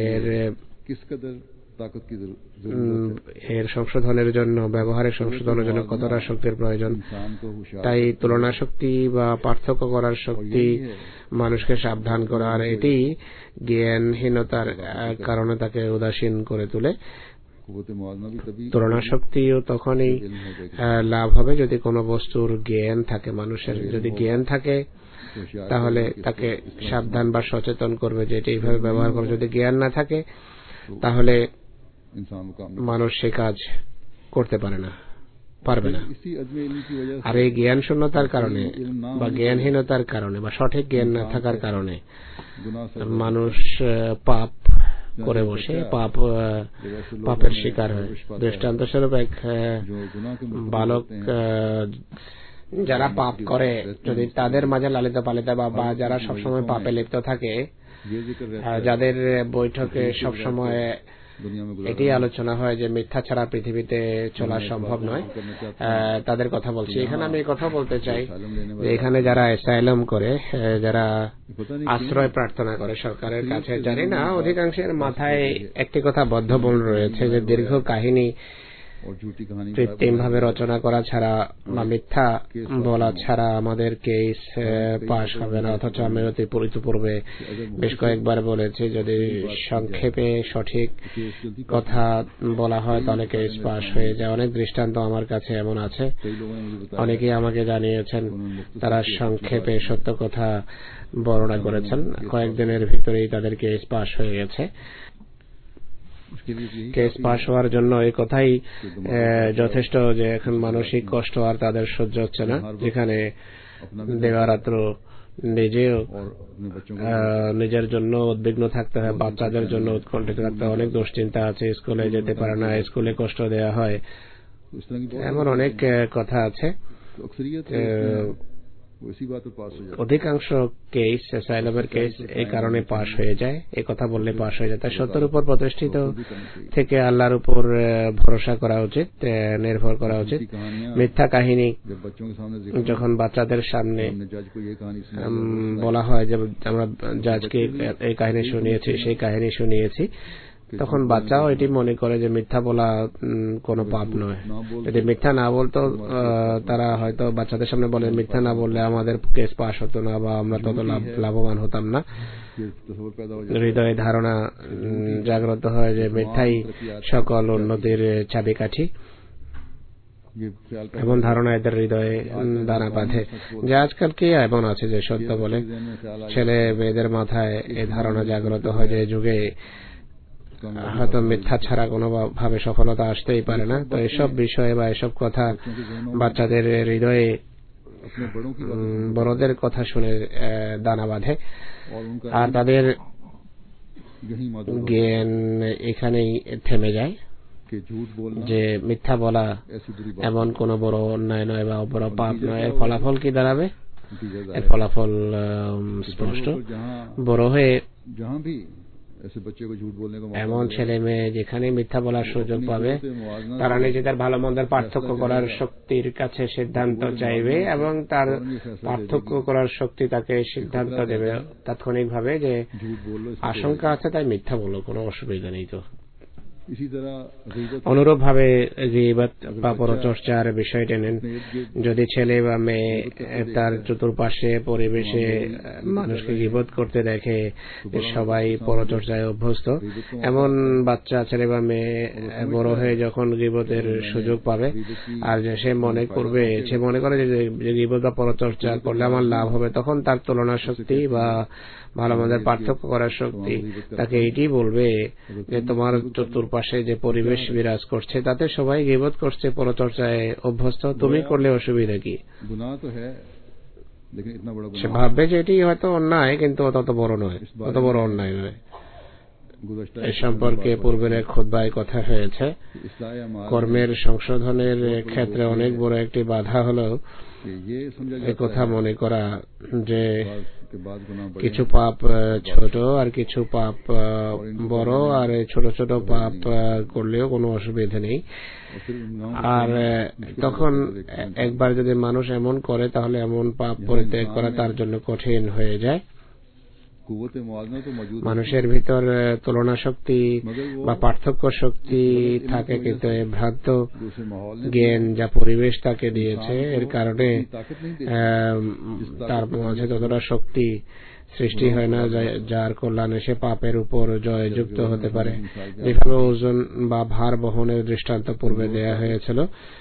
এর সংশোধনের জন্য, ব্যবহারের সংশোধনের জন্য কতটা শক্তির প্রয়োজন। তাই তুলনা শক্তি বা পার্থক্য করার শক্তি মানুষকে সাবধান করে, আর এটি জ্ঞানহীনতার কারণে তাকে উদাসীন করে তোলে। তুলনা শক্তিও তখনই লাভ হবে যদি কোনো বস্তুর জ্ঞান থাকে। মানুষের যদি জ্ঞান থাকে, তাহলে তাকে সাবধান বা সচেতন করবে যে এটি এইভাবে ব্যবহার করবে। যদি জ্ঞান না থাকে, তাহলে মানুষ সে কাজ করতে পারে না, পারবে না। আর এই জ্ঞান শূন্যতার কারণে বা জ্ঞানহীনতার কারণে বা সঠিক জ্ঞান না থাকার কারণে মানুষ পাপ করে বসে, পাপ পাপের শিকার হয়। দৃষ্টান্ত স্বরূপ এক বালক, যারা পাপ করে, যদি তাদের মাঝে লালিত পালিত বা যারা সবসময় পাপে লিপ্ত থাকে, যাদের বৈঠকে সবসময় এটি আলোচনা হয় যে মিথ্যা ছাড়া পৃথিবীতে চলা সম্ভব নয়, তাদের কথা বলছি। এখানে আমি কথা বলতে চাই যে এখানে যারা অ্যাসাইলাম করে, যারা আশ্রয় প্রার্থনা করে সরকারের কাছে, জানি না অধিকাংশের মাথায় একটি কথা বদ্ধমূল রয়েছে যে দীর্ঘ কাহিনী কৃত্রিম ভাবে রচনা করা ছাড়া বা মিথ্যা বলা ছাড়া আমাদের কেস পাশ হবে না। অথচ আমি অতি পূর্বে বেশ কয়েকবার বলেছি, যদি সংক্ষেপে সঠিক কথা বলা হয় তাহলে কেস পাশ হয়ে যায়। অনেক দৃষ্টান্ত আমার কাছে এমন আছে, অনেকেই আমাকে জানিয়েছেন তারা সংক্ষেপে সত্য কথা বর্ণনা করেছেন, কয়েকদিনের ভিতরেই তাদের কেস পাশ হয়ে গেছে। কেস পাশ হওয়ার জন্য এই কথাই যথেষ্ট যে এখন মানসিক কষ্ট আর তাদের সহ্য হচ্ছে না, যেখানে দিবারাত্র নিজেও নিজের জন্য উদ্বিগ্ন থাকতে হয়, বাচ্চাদের জন্য উৎকণ্ঠিত থাকতে হয়, অনেক দুশ্চিন্তা আছে, স্কুলে যেতে পারে না, স্কুলে কষ্ট দেওয়া হয়, এমন অনেক কথা আছে। অধিকাংশ কেস, অ্যাসাইলামের কেস এই কারণে পাশ হয়ে যায়, এই কথা বললে পাশ হয়ে যায়। তাই সত্যের উপর প্রতিষ্ঠিত থেকে আল্লাহর উপর ভরসা করা উচিত, নির্ভর করা উচিত। মিথ্যা কাহিনী যখন বাচ্চাদের সামনে বলা হয় যে আমরা জাজকে এই কাহিনী শুনিয়েছি, সেই কাহিনী শুনিয়েছি, তখন বাচ্চাও এটি মনে করে যে মিথ্যা বলা কোনো পাপ নয়। যদি মিথ্যা না বলতো তারা হয়তো বাচ্চাদের সামনে বলে মিথ্যা না বললে আমাদের কেস পাস হতো না বা আমরা তত লাভবান হতাম না। হৃদয়ে ধারণা জাগ্রত হয় যে মিথ্যাই সকল উন্নতির চাবিকাঠি। এমন ধারণা এদের হৃদয়ে দানা বাঁধে যে আজকাল কে এমন আছে যে সত্য বলে। ছেলে মেয়েদের মাথায় এই ধারণা জাগ্রত হয় যে যুগে হয়তো মিথ্যা ছাড়া কোনো ভাবে সফলতা আসতেই পারে না। তো এসব বিষয়ে বা এসব কথা বাচ্চাদের হৃদয়ে বড়দের কথা শুনে দানা বাঁধে আর তাদের জ্ঞান এখানেই থেমে যায় যে মিথ্যা বলা এমন কোন বড় অন্যায় নয় বা বড় পাপ নয়। এর ফলাফল কি দাঁড়াবে? এর ফলাফল স্পষ্ট। বড় হয়ে এমন ছেলে মেয়ে যেখানে মিথ্যা বলার সুযোগ পাবে তারা নিজেদের ভালো মন্দের পার্থক্য করার শক্তির কাছে সিদ্ধান্ত চাইবে এবং তার পার্থক্য করার শক্তি তাকে সিদ্ধান্ত দেবে তাৎক্ষণিকভাবে যে আশঙ্কা আছে তাই মিথ্যা বলো, কোনো অসুবিধা নেই। তো অনুরূপ ভাবে গীবত বা পরচর্চার বিষয়টি নেন। যদি ছেলে বা মেয়ে তার চতুর্পাশে পরিবেশে মানুষকে গীবত করতে দেখে সবাই পরচর্চায় অভ্যস্ত, এমন বাচ্চা ছেলে বা মেয়ে বড় হয়ে যখন গীবতের সুযোগ পাবে আর সে মনে করবে সে মনে করে যে গীবত বা পরচর্চা করলে আমার লাভ হবে, তখন তার তুলনা শক্তি বা ভালো মন্দের পার্থক্য করার শক্তি তাকে এটি বলবে যে তোমার চতুর্পাশে যে পরিবেশ বিরাজ করছে তাতে সবাই গীবত করছে, পরচর্চায় অভ্যস্ত, তুমি করলে অসুবিধা কি? সে ভাববে যে এটি হয়তো অন্যায় কিন্তু তত বড় নয়, তত বড় অন্যায় নয়। এ সম্পর্কে পূর্বের এক খুতবায় কথা হয়েছে। কর্মের সংশোধনের ক্ষেত্রে অনেক বড় একটি বাধা হলো একথা মনে করা যে কিছু পাপ ছোট আর কিছু পাপ বড়, আর ছোট ছোট পাপ করলেও কোনো অসুবিধা নেই। আর তখন একবার যদি মানুষ এমন করে তাহলে এমন পাপ পরিত্যাগ করা তার জন্য কঠিন হয়ে যায়। মানুষের ভিতর তুলনা শক্তি বা পার্থক্য শক্তি থাকে কিন্তু ভ্রান্ত জ্ঞান যা পরিবেশ তাকে দিয়েছে এর কারণে তার মাঝে ততটা শক্তি সৃষ্টি হয় না যার কল্যাণে সে পাপের উপর জয়যুক্ত হতে পারে। যেভাবে ওজন বা ভার বহনের দৃষ্টান্ত পূর্বে দেয়া হয়েছিল।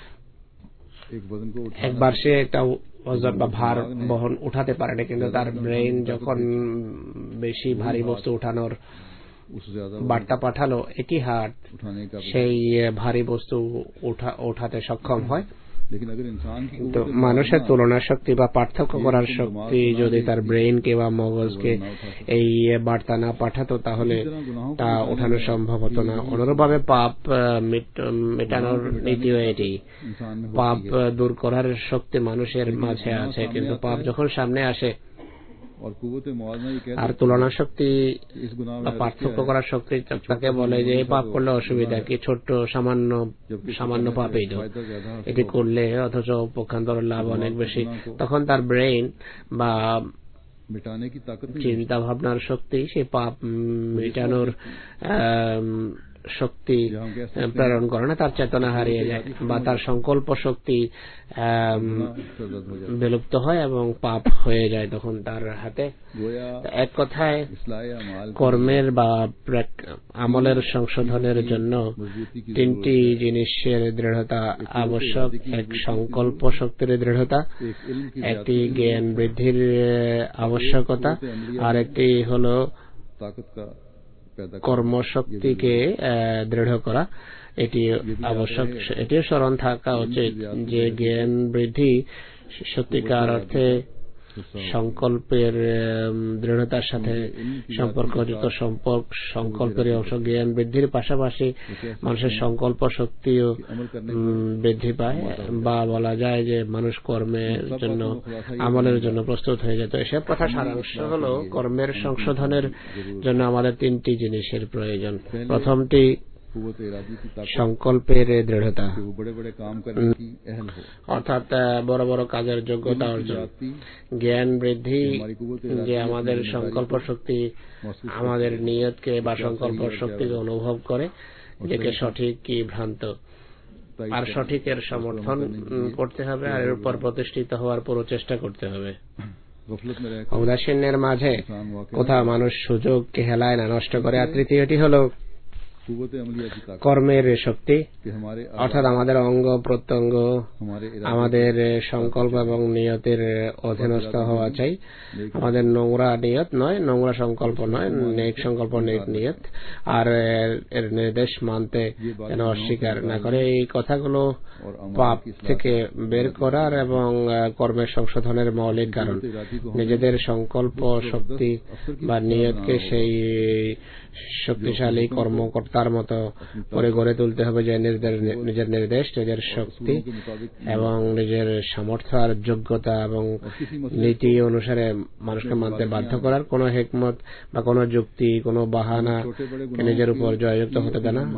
একবার সে একটা ওজন বা ভার বহন উঠাতে পারে না, কিন্তু তার ব্রেইন যখন বেশি ভারী বস্তু উঠানোর বার্তা পাঠালো একই হাত সেই ভারী বস্তু উঠাতে সক্ষম হয়। কিন্তু মানুষের তুলনা শক্তি বা পার্থক্য করার শক্তি যদি তার ব্রেইনকে বা মগজকে এই বার্তা না পাঠাতো তাহলে তা ওঠানো সম্ভব হতো না। অনুরূপভাবে পাপ মেটানোর নীতিও এটি। পাপ দূর করার শক্তি মানুষের মাঝে আছে, কিন্তু পাপ যখন সামনে আসে আর তুলনা শক্তি বা পার্থক্য করার শক্তি তাকে বলে যে এই পাপ করলে অসুবিধা কি, ছোট্ট সামান্য সামান্য পাপ এইটা এটি করলে অথচ পক্ষান্তর লাভ অনেক বেশি। তখন তার ব্রেইন বা চিন্তা ভাবনার শক্তি সেই পাপ মেটানোর শক্তি প্রেরণ করে না, তার চেতনা হারিয়ে যায় বা তার সংকল্প শক্তি বিলুপ্ত হয় এবং পাপ হয়ে যায় তখন তার হাতে। এক কথায় কর্মের বা আমলের সংশোধনের জন্য তিনটি জিনিসের দৃঢ়তা আবশ্যক। এক সংকল্প শক্তির দৃঢ়তা, একটি জ্ঞান বৃদ্ধির আবশ্যকতা, আর একটি হলো কর্মশক্তিকে দৃঢ় করা। এটি আবশ্যক। এটিও স্মরণ থাকা উচিত যে জ্ঞান বৃদ্ধি সত্যিকার অর্থে সংকল্পের দৃঢ়তার সাথে সম্পর্কযুক্ত। সম্পর্ক সংকল্পের অংশ। জ্ঞান বৃদ্ধির পাশাপাশি মানুষের সংকল্প শক্তিও বৃদ্ধি পায়, বা বলা যায় যে মানুষ কর্মের জন্য আমলের জন্য প্রস্তুত হয়ে যেত। এসব কথা সারাংশ হলো কর্মের সংশোধনের জন্য আমাদের তিনটি জিনিসের প্রয়োজন। প্রথমটি সংকল্পের দৃঢ়তা, অর্থাৎ বড় বড় কাজের যোগ্যতা অর্জন, জ্ঞান বৃদ্ধি, যে আমাদের সংকল্প শক্তি আমাদের নিয়তকে বা সংকল্প শক্তিকে অনুভব করে যেটা সঠিক কি ভ্রান্ত, আর সঠিকের সমর্থন করতে হবে, আর এর উপর প্রতিষ্ঠিত হওয়ার পুরো চেষ্টা করতে হবে। উদাসীনের মাঝে কোথাও মানুষ সুযোগকে হেলায় না, নষ্ট করে। আর তৃতীয়টি হল কর্মের শক্তি, অর্থাৎ আমাদের অঙ্গ প্রত্যঙ্গ আমাদের সংকল্প এবং নিয়তের অধীনস্থ হওয়া চাই। আমাদের নোংরা নিয়ত নয়, নোংরা সংকল্প নয়, নেক সংকল্প নেক নিয়ত, আর এর নির্দেশ মানতে যেন অস্বীকার না করে। এই কথাগুলো পাপ থেকে বের করার এবং কর্মের সংশোধনের মৌলিক কারণ। নিজেদের সংকল্প শক্তি বা নিয়তকে সেই শক্তিশালী কর্মকর্তার মতো করে গড়ে তুলতে হবে, যে নিজের নির্দেশ, নিজের শক্তি এবং নিজের সামর্থ্য আর যোগ্যতা এবং নীতি অনুসারে মানুষকে মানতে বাধ্য করার কোন হিকমত বা কোন যুক্তি, কোন বাহানা নিজের উপর জয়যুক্ত হতে দেয় না।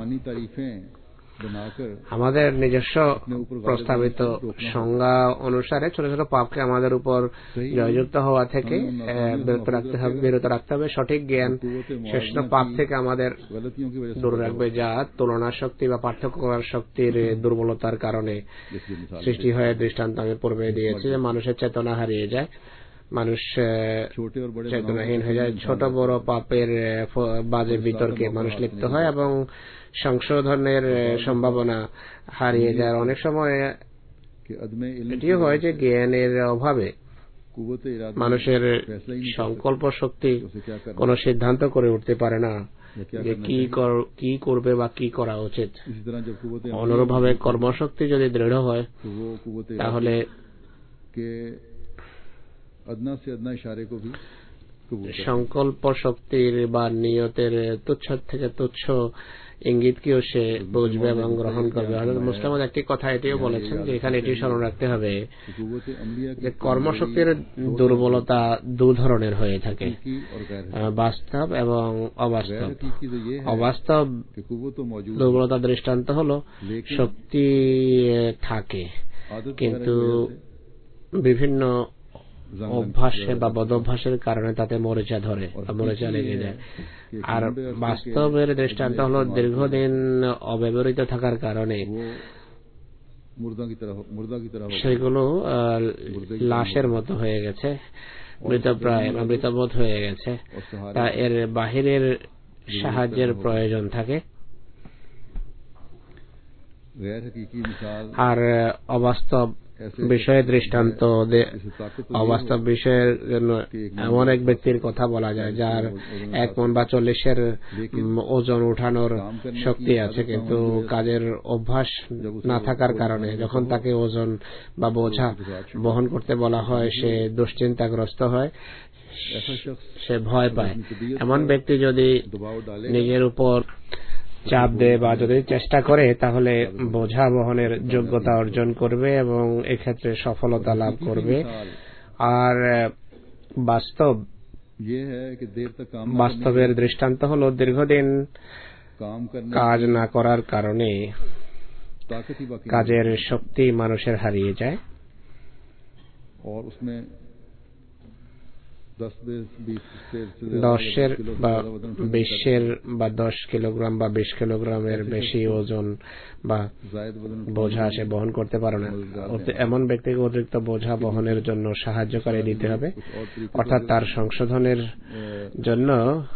আমাদের নিজস্ব প্রস্তাবিত সংজ্ঞা অনুসারে ছোট ছোট পাপকে আমাদের উপর জয়যুক্ত হওয়া থেকে বিরত রাখতে হবে বিরত রাখতে হবে সঠিক জ্ঞান শেষ পাপ থেকে আমাদের দূরে রাখবে, যা তুলনা শক্তি বা পার্থক্য করার শক্তির দুর্বলতার কারণে সৃষ্টি হয়ে। দৃষ্টান্ত আমি পূর্বে দিয়েছি যে মানুষের চেতনা হারিয়ে যায়, মানুষ চেতনাহীন হয়ে যায়, ছোট বড় পাপের বাজে বিতর্কে মানুষ লিপ্ত হয় এবং সংশোধনের সম্ভাবনা হারিয়ে যায়। অনেক সময় এটিও হয় যে জ্ঞানের অভাবে মানুষের সংকল্প শক্তি কোন সিদ্ধান্ত করে উঠতে পারে না যে কি করবে বা কি করা উচিত। অনুরূপভাবে কর্মশক্তি যদি দৃঢ় হয় তাহলে সংকল্প শক্তির বা নিয়তের তুচ্ছ থেকে তুচ্ছ ইঙ্গিতকেও সে বুঝবে এবং গ্রহণ করবে। হযরত মুসলিম একটি কথা এটিও বলেছেন যে এখানে এটি স্মরণ রাখতে হবে যে কর্মশক্তির দুর্বলতা দু ধরনের হয়ে থাকে, বাস্তব এবং অবাস্তব। অবাস্তব দুর্বলতা দৃষ্টান্ত হল শক্তি থাকে কিন্তু বিভিন্ন অভ্যাসে বা বদভ্যাসের কারণে তাতে মরিচা ধরে বা মরিচা লেগে যায়। আর বাস্তবের দৃষ্টান্ত হল দীর্ঘদিন অব্যবহৃত থাকার কারণে সেগুলো লাশের মতো হয়ে গেছে, মৃতপ্রায় বা মৃতবোধ হয়ে গেছে, তা এর বাহিরের সাহায্যের প্রয়োজন থাকে। আর অবাস্তব বিষয়ের দৃষ্টান্ত, অবাস্তব বিষয়ের জন্য এমন এক ব্যক্তির কথা বলা যায় যার এক মন বা চল্লিশের ওজন উঠানোর শক্তি আছে, কিন্তু কাজের অভ্যাস না থাকার কারণে যখন তাকে ওজন বা বোঝা বহন করতে বলা হয় সে দুশ্চিন্তাগ্রস্ত হয়, সে ভয় পায়। এমন ব্যক্তি যদি নিজের উপর চাপ দেয় বা যদি চেষ্টা করে তাহলে বোঝা বহনের যোগ্যতা অর্জন করবে এবং এক্ষেত্রে সফলতা লাভ করবে। আর বাস্তব বাস্তবের দৃষ্টান্ত হলো দীর্ঘদিন কাজ না করার কারণে কাজের শক্তি মানুষের হারিয়ে যায়। দশের বা বিশের বা দশ কিলোগ্রাম বা বিশ কিলোগ্রামের বেশি ওজন বা বোঝা সে বহন করতে পারে না। এমন ব্যক্তিকে অতিরিক্ত বোঝা বহনের জন্য সাহায্যকারী দিতে হবে, অর্থাৎ তার সংশোধনের জন্য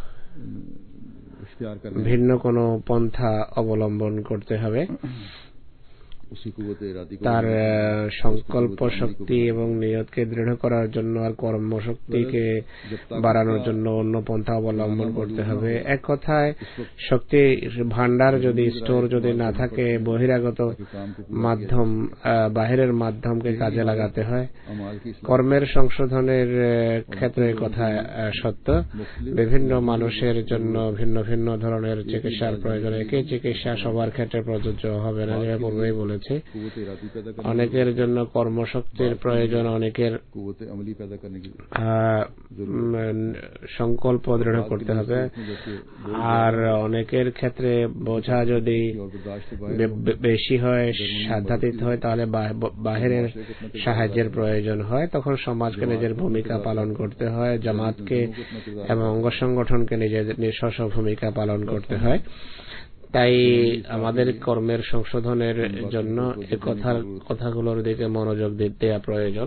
ভিন্ন কোনো পন্থা অবলম্বন করতে হবে। তার সংকল্প শক্তি এবং নিয়তকে দৃঢ় করার জন্য আর কর্মশক্তিকে বাড়ানোর জন্য অন্য পন্থা অবলম্বন করতে হবে। এক কথায় শক্তি ভান্ডার যদি স্টোর যদি না থাকে, বহিরাগত মাধ্যম বাহিরের মাধ্যমকে কাজে লাগাতে হয়। কর্মের সংশোধনের ক্ষেত্রে কথা সত্য, বিভিন্ন মানুষের জন্য ভিন্ন ভিন্ন ধরনের চিকিৎসার প্রয়োজন। একই চিকিৎসা সবার ক্ষেত্রে প্রযোজ্য হবে না, যেটা পূর্বেই বলে বলেছি, অনেকের জন্য কর্মশক্তির প্রয়োজন, অনেকের সংকল্প দৃঢ় করতে হবে, আর অনেকের ক্ষেত্রে বোঝা যদি বেশি হয়, সাধ্যাতীত হয়, তাহলে বাহিরের সাহায্যের প্রয়োজন হয়। তখন সমাজকে নিজের ভূমিকা পালন করতে হয়, জামাতকে এবং অঙ্গ সংগঠনকে নিজের নিজস্ব ভূমিকা পালন করতে হয়। তাই আমাদের কর্মের সংশোধনের জন্য এই কথার কথাগুলোর দিকে মনোযোগ দেওয়া প্রয়োজন।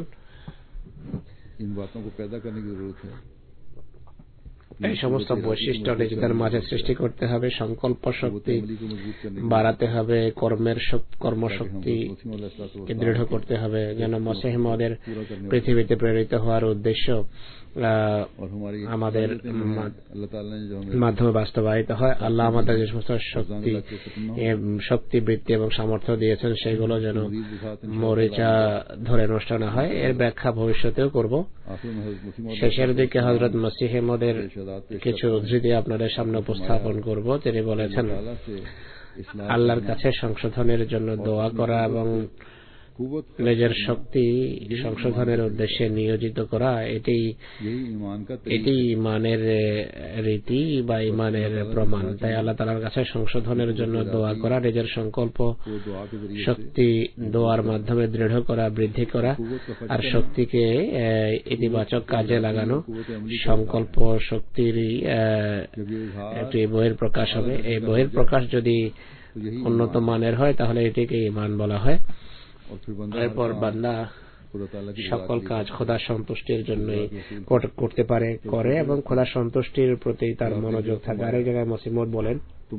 এই সমস্ত বৈশিষ্ট্য নিজেদের মাঝে সৃষ্টি করতে হবে, সংকল্প শক্তি বাড়াতে হবে, কর্মের কর্মশক্তিকে দৃঢ় করতে হবে, যেন মসিহ মওউদের পৃথিবীতে প্রেরিত হওয়ার উদ্দেশ্য আমাদের মাধ্যমে বাস্তবায়িত হয়। আল্লাহ আমাদের যে সমস্ত শক্তি শক্তি বৃত্তি এবং সামর্থ্য দিয়েছেন সেগুলো যেন মরিচা ধরে নষ্ট না হয়, এর ব্যাখ্যা ভবিষ্যতেও করব। শেষের দিকে হযরত মসিহ মওউদের কিছু উদ্ধৃতি আপনাদের সামনে উপস্থাপন করব। তিনি বলেছেন, আল্লাহর কাছে সংশোধনের জন্য দোয়া করা এবং নিজের শক্তি সংশোধনের উদ্দেশ্যে নিয়োজিত করা, এটি এটি ইমানের রীতি বা ইমানের প্রমাণ। তাই আল্লাহ তাআলার কাছে সংশোধনের জন্য দোয়া করা, নিজের সংকল্প শক্তি দোয়ার মাধ্যমে দৃঢ় করা, বৃদ্ধি করা, আর শক্তিকে ইতিবাচক কাজে লাগানো, সংকল্প শক্তির একটি বহির প্রকাশ হবে। এই বহির প্রকাশ যদি উন্নত মানের হয় তাহলে এটিকে ঈমান বলা হয়। এরপর বান্দা সকল কাজ খোদা সন্তুষ্টির জন্যই করতে পারে করে এবং খোদা সন্তুষ্টির প্রতি তার মনোযোগ থাকে। আরেক জায়গায় মসিহ মওউদ বলেন,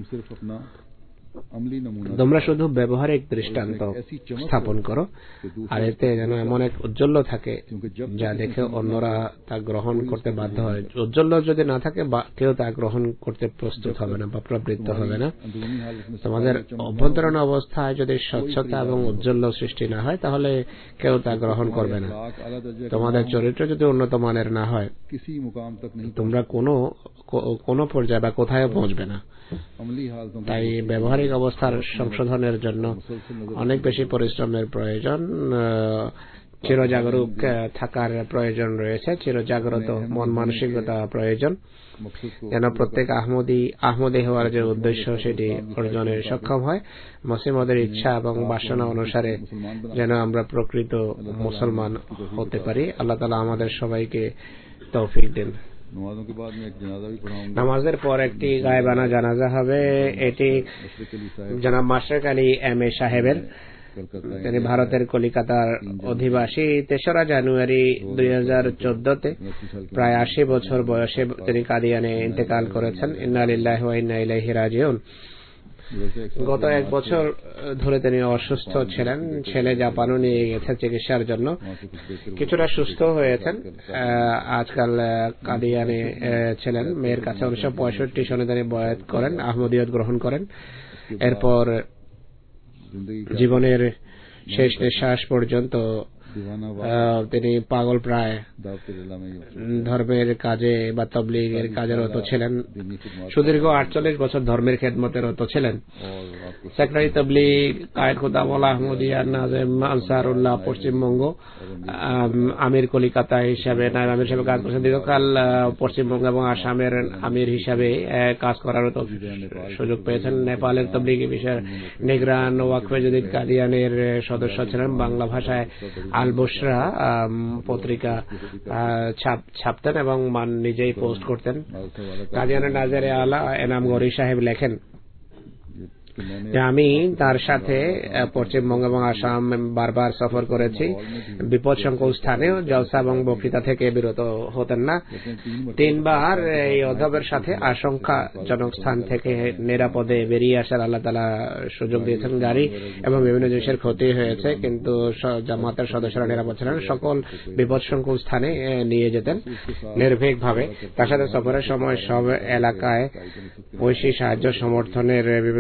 তোমরা শুধু ব্যবহারিক দৃষ্টান্ত স্থাপন করো, আর এতে যেন এমন এক উজ্জ্বল্য থাকে যা দেখে অন্যরা তা গ্রহণ করতে বাধ্য হয়। উজ্জ্বল্য যদি না থাকে কেউ তা গ্রহণ করতে প্রস্তুত হবে না বা প্রবৃত্ত হবে না। তোমাদের অভ্যন্তরীণ অবস্থায় যদি স্বচ্ছতা এবং উজ্জ্বল্য সৃষ্টি না হয় তাহলে কেউ তা গ্রহণ করবে না। তোমাদের চরিত্র যদি উন্নত মানের না হয় তোমরা কোনো কোনো পর্যায়ে বা কোথায় পৌঁছবে না। তাই ব্যবহারিক অবস্থার সংশোধনের জন্য অনেক বেশি পরিশ্রমের প্রয়োজন, চিরজাগরুক থাকার প্রয়োজন রয়েছে, চিরজাগ্রত মন মানসিকতা প্রয়োজন, যেন প্রত্যেক আহমদী আহমদী হওয়ার যে উদ্দেশ্য সেটি অর্জনে সক্ষম হয়। মসিহ মওউদের ইচ্ছা এবং বাসনা অনুসারে যেন আমরা প্রকৃত মুসলমান হতে পারি। আল্লাহ তাআলা আমাদের সবাইকে তৌফিক দেন। নামাজের পর একটি গায়েবানা জানাজা হবে। এটি জনাব মাশরাক আলী এম এ সাহেবের, তিনি ভারতের কলিকাতার অধিবাসী। তেসরা জানুয়ারি দুই হাজার চোদ্দ তে প্রায় আশি বছর বয়সে তিনি কাদিয়ানে ইন্তেকাল করেছেন। ইন্না লিল্লাহি ওয়া ইন্না ইলাইহি রাজিউন। গত এক বছর ধরে তিনি অসুস্থ ছিলেন, ছেলে জাপানও নিয়ে গেছে চিকিৎসার জন্য, কিছুটা সুস্থ হয়েছেন। আজকাল কাদিয়ানে ছিলেন, মেয়ের কাছে উনিশশো পঁয়ষট্টি সনে তিনি বয়াত করেন, আহমদিয়ত গ্রহণ করেন। এরপর জীবনের শেষ নিঃশ্বাস পর্যন্ত তিনি পাগল প্রায় ধর্মের কাজে বা তাবলীগের কাজে রত ছিলেন। সুদীর্ঘ আটচল্লিশ বছর ধর্মের খেদমতে রত ছিলেন। সেক্রেটারি তাবলীগ কায়েদ খুদাওয়ালা আহমদিয়া নাজেম আনসারুল্লাহ পশ্চিমবঙ্গ, আমির কলিকাতা হিসাবে নায়েব আমির হিসাবে কাজ করেছেন। দীর্ঘকাল পশ্চিমবঙ্গ এবং আসামের আমির হিসাবে কাজ করার সুযোগ পেয়েছেন। নেপালের তাবলীগী বিষয়ের নিগরান ওয়াকফে জদিদ কাদিয়ানের সদস্য ছিলেন। বাংলা ভাষায় আল বুশরা পত্রিকা ছাপতেন এবং মান নিজেই পোস্ট করতেন। কাদিয়ানের নাজারে আলা এনাম গরি সাহেব লেখেন যে আমি তার সাথে পশ্চিমবঙ্গ এবং আসাম বারবার সফর করেছি। বিপদসংকুল স্থানেও জলসা এবং বক্তৃতা থেকে বিরত হতেন না। তিনবার এই অধ্যাপকের সাথে আশঙ্কাজনক স্থান থেকে নিরাপদে বেরিয়ে আসার আল্লাহ তাআলা সুযোগ দিয়েছেন। গাড়ি এবং বিভিন্ন জিনিসের ক্ষতি হয়েছে, কিন্তু জামাতের সদস্যরা নিরাপদ ছিলেন। সকল বিপদসংকুল স্থানে নিয়ে যেতেন নির্ভীকভাবে। তার সাথে সফরের সময় সব এলাকায় ঐশী সাহায্য সমর্থনের বিভিন্ন নির্দেশ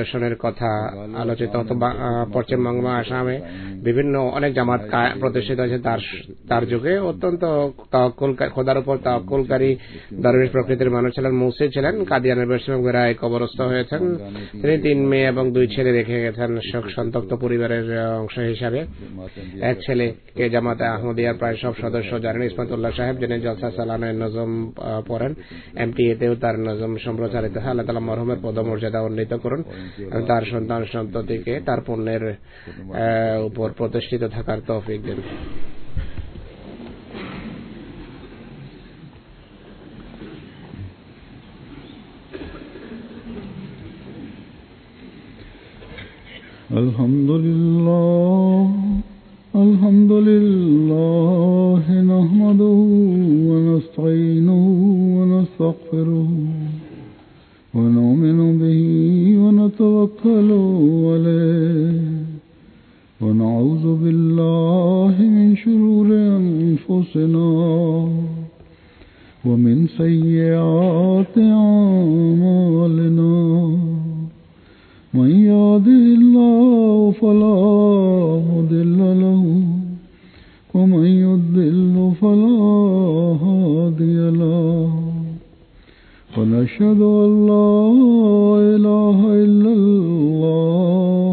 পুনর্বাসনের কথা আলোচিত। পশ্চিমবঙ্গ আসামে বিভিন্ন অনেক জামাত প্রতিষ্ঠিত হয়েছে তার তার যুগে। অত্যন্ত তাওয়াক্কুল খোদার উপর তাওয়াক্কুলকারী দরবেশ প্রকৃতির মানুষ ছিলেন, মুসি ছিলেন। কাদিয়ানের বেশিরভাগ কবরস্থ হয়েছেন। তিনি তিন মেয়ে এবং দুই ছেলে রেখে গেছেন শোক সন্তপ্ত পরিবারের অংশ হিসাবে। এক ছেলেকে জামাতে আহমদিয়ার প্রায় সব সদস্য জানেন, ইসমাতুল্লাহ সাহেব, যিনি জলসা সালানের নজম পড়েন। এমটিএতেও তার নজম সম্প্রচারিত হয়। আল্লাহ তাআলা মরহুমের পদমর্যাদা উন্নীত করুন এবং তার সন্তান সন্ততিকে তার পুণ্যের উপর প্রতিষ্ঠিত থাকার তৌফিক দেন। আলহামদুলিল্লাহ আলহামদুলিল্লাহ নাহমাদুহু ওয়া নাস্তাঈনুহু ওয়া নাস্তাগফিরুহু ওয়া নু'মিনু বিহি ওয়া নাতাওয়াক্কালু আলাইহি ওয়া নাউযু বিল্লাহি মিন শুরুরি আনফুসিনা ওয়া মিন সাইয়্যাতি আ'মালিনা। من يهده الله فلا مضل له ومن يضلل فلا هادي له ونشهد أن لا إله إلا الله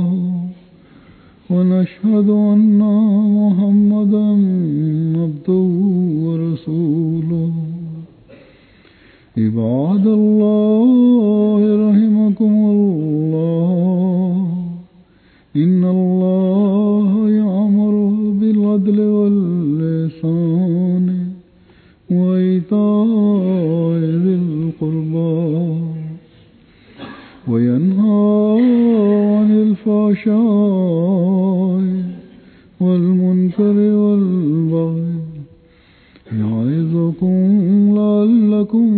ونشهد أن محمدا عبده ورسوله. عباد الله رحمكم الله إن الله يأمر بالعدل والإحسان وإيتاء ذي القربى وينهى عن الفحشاء والمنكر والبغي يعظكم لعلكم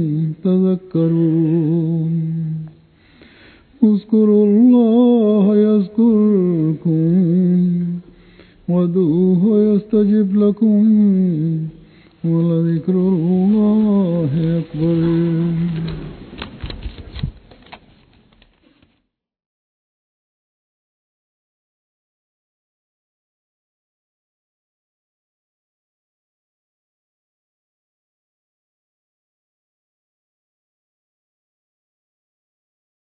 تذكرون. اذكروا الله يذكركم وادعوه يستجب لكم ولذكر الله أكبر.